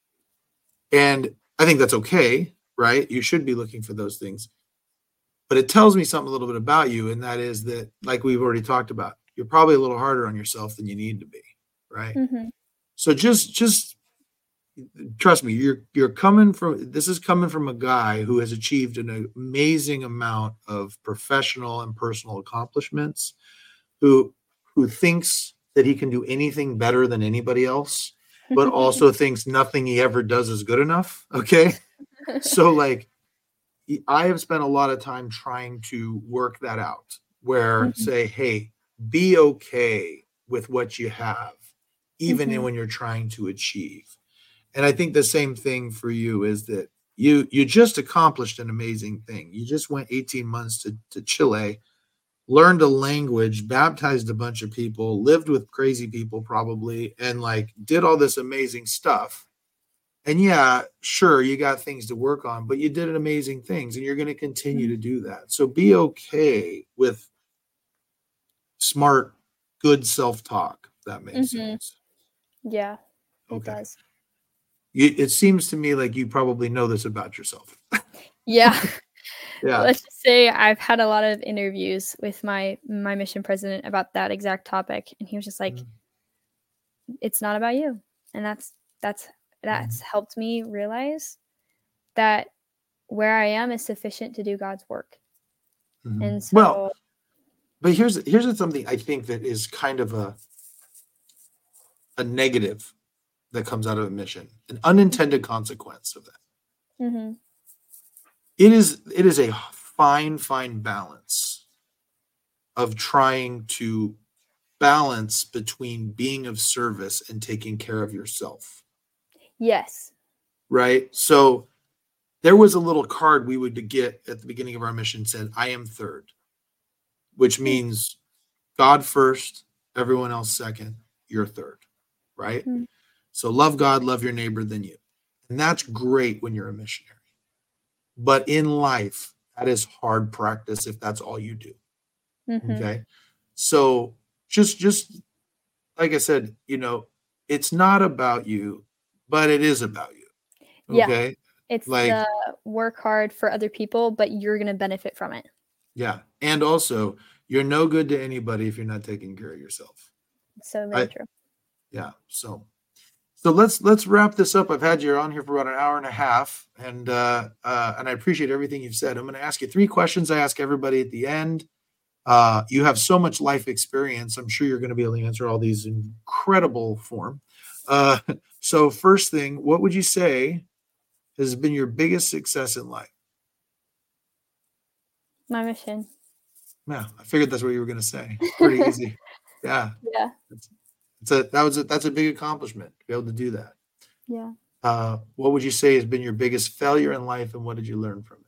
And I think that's okay, right? You should be looking for those things. But it tells me something a little bit about you, and that is that, like we've already talked about, you're probably a little harder on yourself than you need to be, right? So just trust me, you're coming from, this is coming from a guy who has achieved an amazing amount of professional and personal accomplishments, who thinks that he can do anything better than anybody else, but also thinks nothing he ever does is good enough. Okay. So like, I have spent a lot of time trying to work that out, where say, hey, be okay with what you have, even when you're trying to achieve. And I think the same thing for you is that you just accomplished an amazing thing. You just went 18 months to Chile, learned a language, baptized a bunch of people, lived with crazy people probably, and like did all this amazing stuff. And yeah, sure, you got things to work on, but you did amazing things, and you're going to continue to do that. So be okay with smart, good self-talk, if that makes sense. Yeah, it does. It seems to me like you probably know this about yourself. Yeah. Yeah. Let's just say I've had a lot of interviews with my mission president about that exact topic, and he was just like, it's not about you. And that's helped me realize that where I am is sufficient to do God's work. And so, well, but here's something I think that is kind of a negative that comes out of a mission, an unintended consequence of that. It is a fine balance of trying to balance between being of service and taking care of yourself. Yes. Right. So there was a little card we would get at the beginning of our mission, said, I am third, which means God first, everyone else second, you're third. Right. So love God, love your neighbor, then you. And that's great when you're a missionary. But in life, that is hard practice if that's all you do. Okay. So just like I said, it's not about you, but it is about you. Okay. Yeah. It's like the work hard for other people, but you're going to benefit from it. Yeah. And also, you're no good to anybody if you're not taking care of yourself. So very true. Yeah. So So let's wrap this up. I've had you on here for about an hour and a half, and I appreciate everything you've said. I'm going to ask you 3 questions I ask everybody at the end. You have so much life experience. I'm sure you're going to be able to answer all these in incredible form. Uh, so first thing, what would you say has been your biggest success in life? My mission. Yeah, I figured that's what you were going to say. Pretty easy. Yeah, Yeah. that's a big accomplishment to be able to do that. Yeah. What would you say has been your biggest failure in life, and what did you learn from it?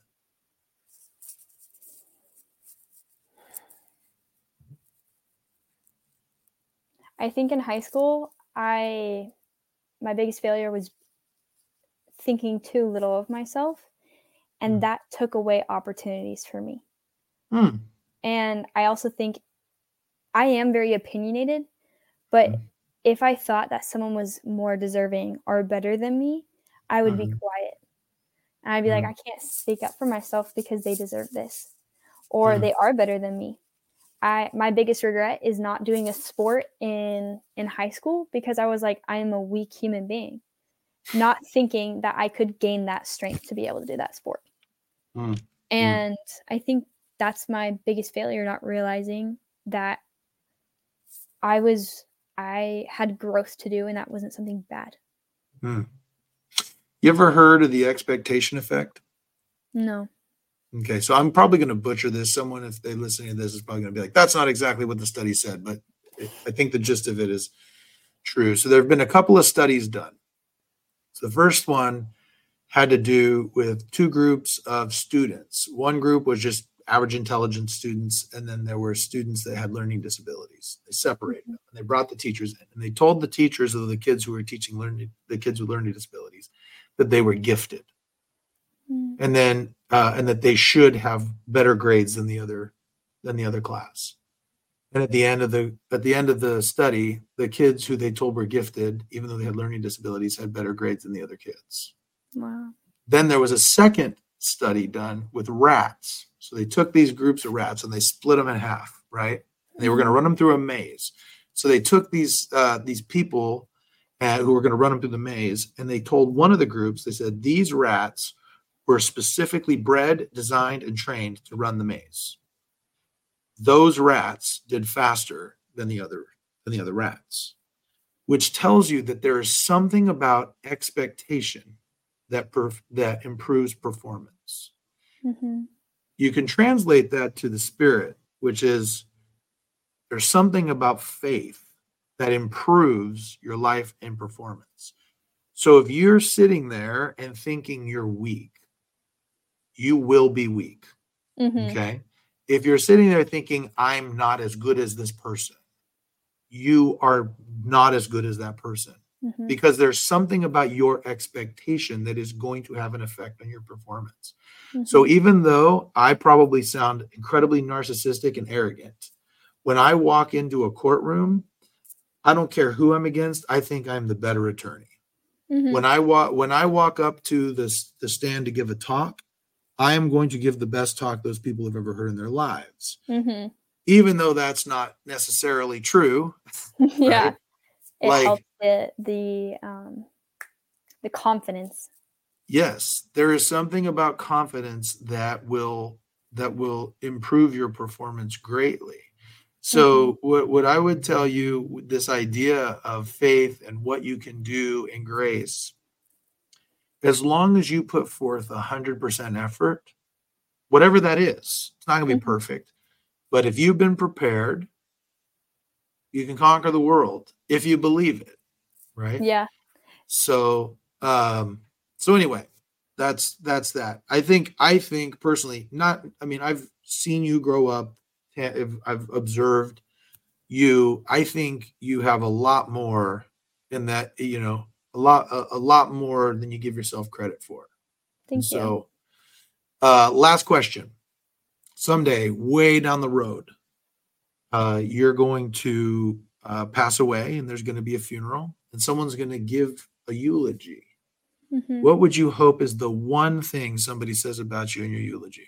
I think in high school, my biggest failure was thinking too little of myself, and that took away opportunities for me. Hmm. And I also think I am very opinionated, but if I thought that someone was more deserving or better than me, I would be quiet. And I'd be like, I can't speak up for myself because they deserve this, or they are better than me. My biggest regret is not doing a sport in high school, because I was like, I am a weak human being, not thinking that I could gain that strength to be able to do that sport. And I think that's my biggest failure, not realizing that I had growth to do, and that wasn't something bad. You ever heard of the expectation effect? No. Okay, so I'm probably going to butcher this. Someone, if they listen to this, is probably going to be like, that's not exactly what the study said, but I think the gist of it is true. So there have been a couple of studies done. So the first one had to do with 2 groups of students. One group was just average intelligence students, and then there were students that had learning disabilities. They separated them, and they brought the teachers in, and they told the teachers of the kids who were teaching the kids with learning disabilities that they were gifted, and then and that they should have better grades than the other class. And at the end of the study, the kids who they told were gifted, even though they had learning disabilities, had better grades than the other kids. Wow. Then there was a second study done with rats. So they took these groups of rats and they split them in half, right? And they were going to run them through a maze. So they took these people who were going to run them through the maze, and they told one of the groups, they said, these rats were specifically bred, designed, and trained to run the maze. Those rats did faster than the other rats, which tells you that there is something about expectation that improves performance. You can translate that to the spirit, which is there's something about faith that improves your life and performance. So if you're sitting there and thinking you're weak, you will be weak. Okay. If you're sitting there thinking I'm not as good as this person, you are not as good as that person, because there's something about your expectation that is going to have an effect on your performance. So even though I probably sound incredibly narcissistic and arrogant, when I walk into a courtroom, I don't care who I'm against. I think I'm the better attorney. When I walk up to the stand to give a talk, I am going to give the best talk those people have ever heard in their lives. Even though that's not necessarily true. Yeah. Right? It helps the confidence. Yes, there is something about confidence that will improve your performance greatly. So what I would tell you with this idea of faith and what you can do in grace, as long as you put forth 100% effort, whatever that is, it's not going to be perfect. But if you've been prepared, you can conquer the world if you believe it, right? Yeah. So anyway, that's that. I think personally, I've seen you grow up. I've observed you. I think you have a lot more in that, a lot more than you give yourself credit for. Thank you. Last question. Someday, way down the road, you're going to pass away, and there's going to be a funeral, and someone's going to give a eulogy. What would you hope is the one thing somebody says about you in your eulogy?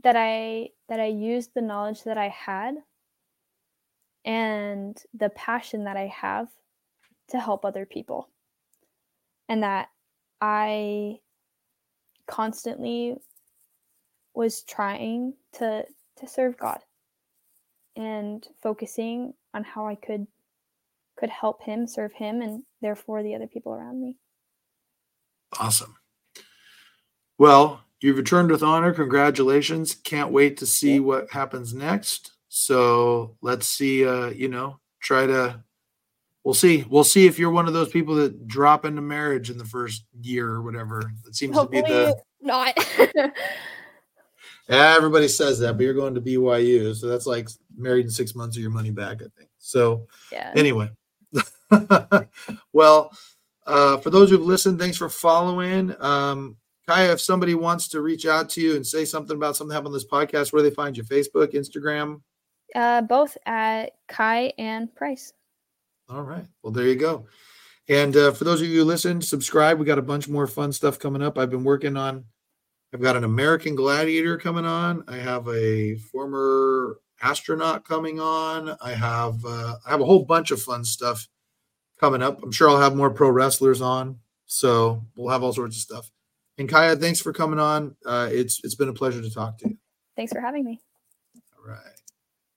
that I used the knowledge that I had and the passion that I have to help other people, and that I constantly was trying to serve God and focusing on how I could help him, serve him, and therefore the other people around me. Awesome. Well, you've returned with honor. Congratulations. Can't wait to see what happens next. So let's see, we'll see if you're one of those people that drop into marriage in the first year or whatever. It seems Hopefully to be not. everybody says that, but you're going to BYU. So that's like married in 6 months of your money back, I think. So anyway, well, for those who've listened, thanks for following. Kaya, if somebody wants to reach out to you and say something about something happened on this podcast, where do they find you? Facebook, Instagram? Both at Kai and Price. All right. Well, there you go. And for those of you who listen, subscribe. We got a bunch more fun stuff coming up. I've got an American Gladiator coming on. I have a former astronaut coming on. I have a whole bunch of fun stuff coming up. I'm sure I'll have more pro wrestlers on. So we'll have all sorts of stuff. And Kaya, thanks for coming on. It's been a pleasure to talk to you. Thanks for having me. All right.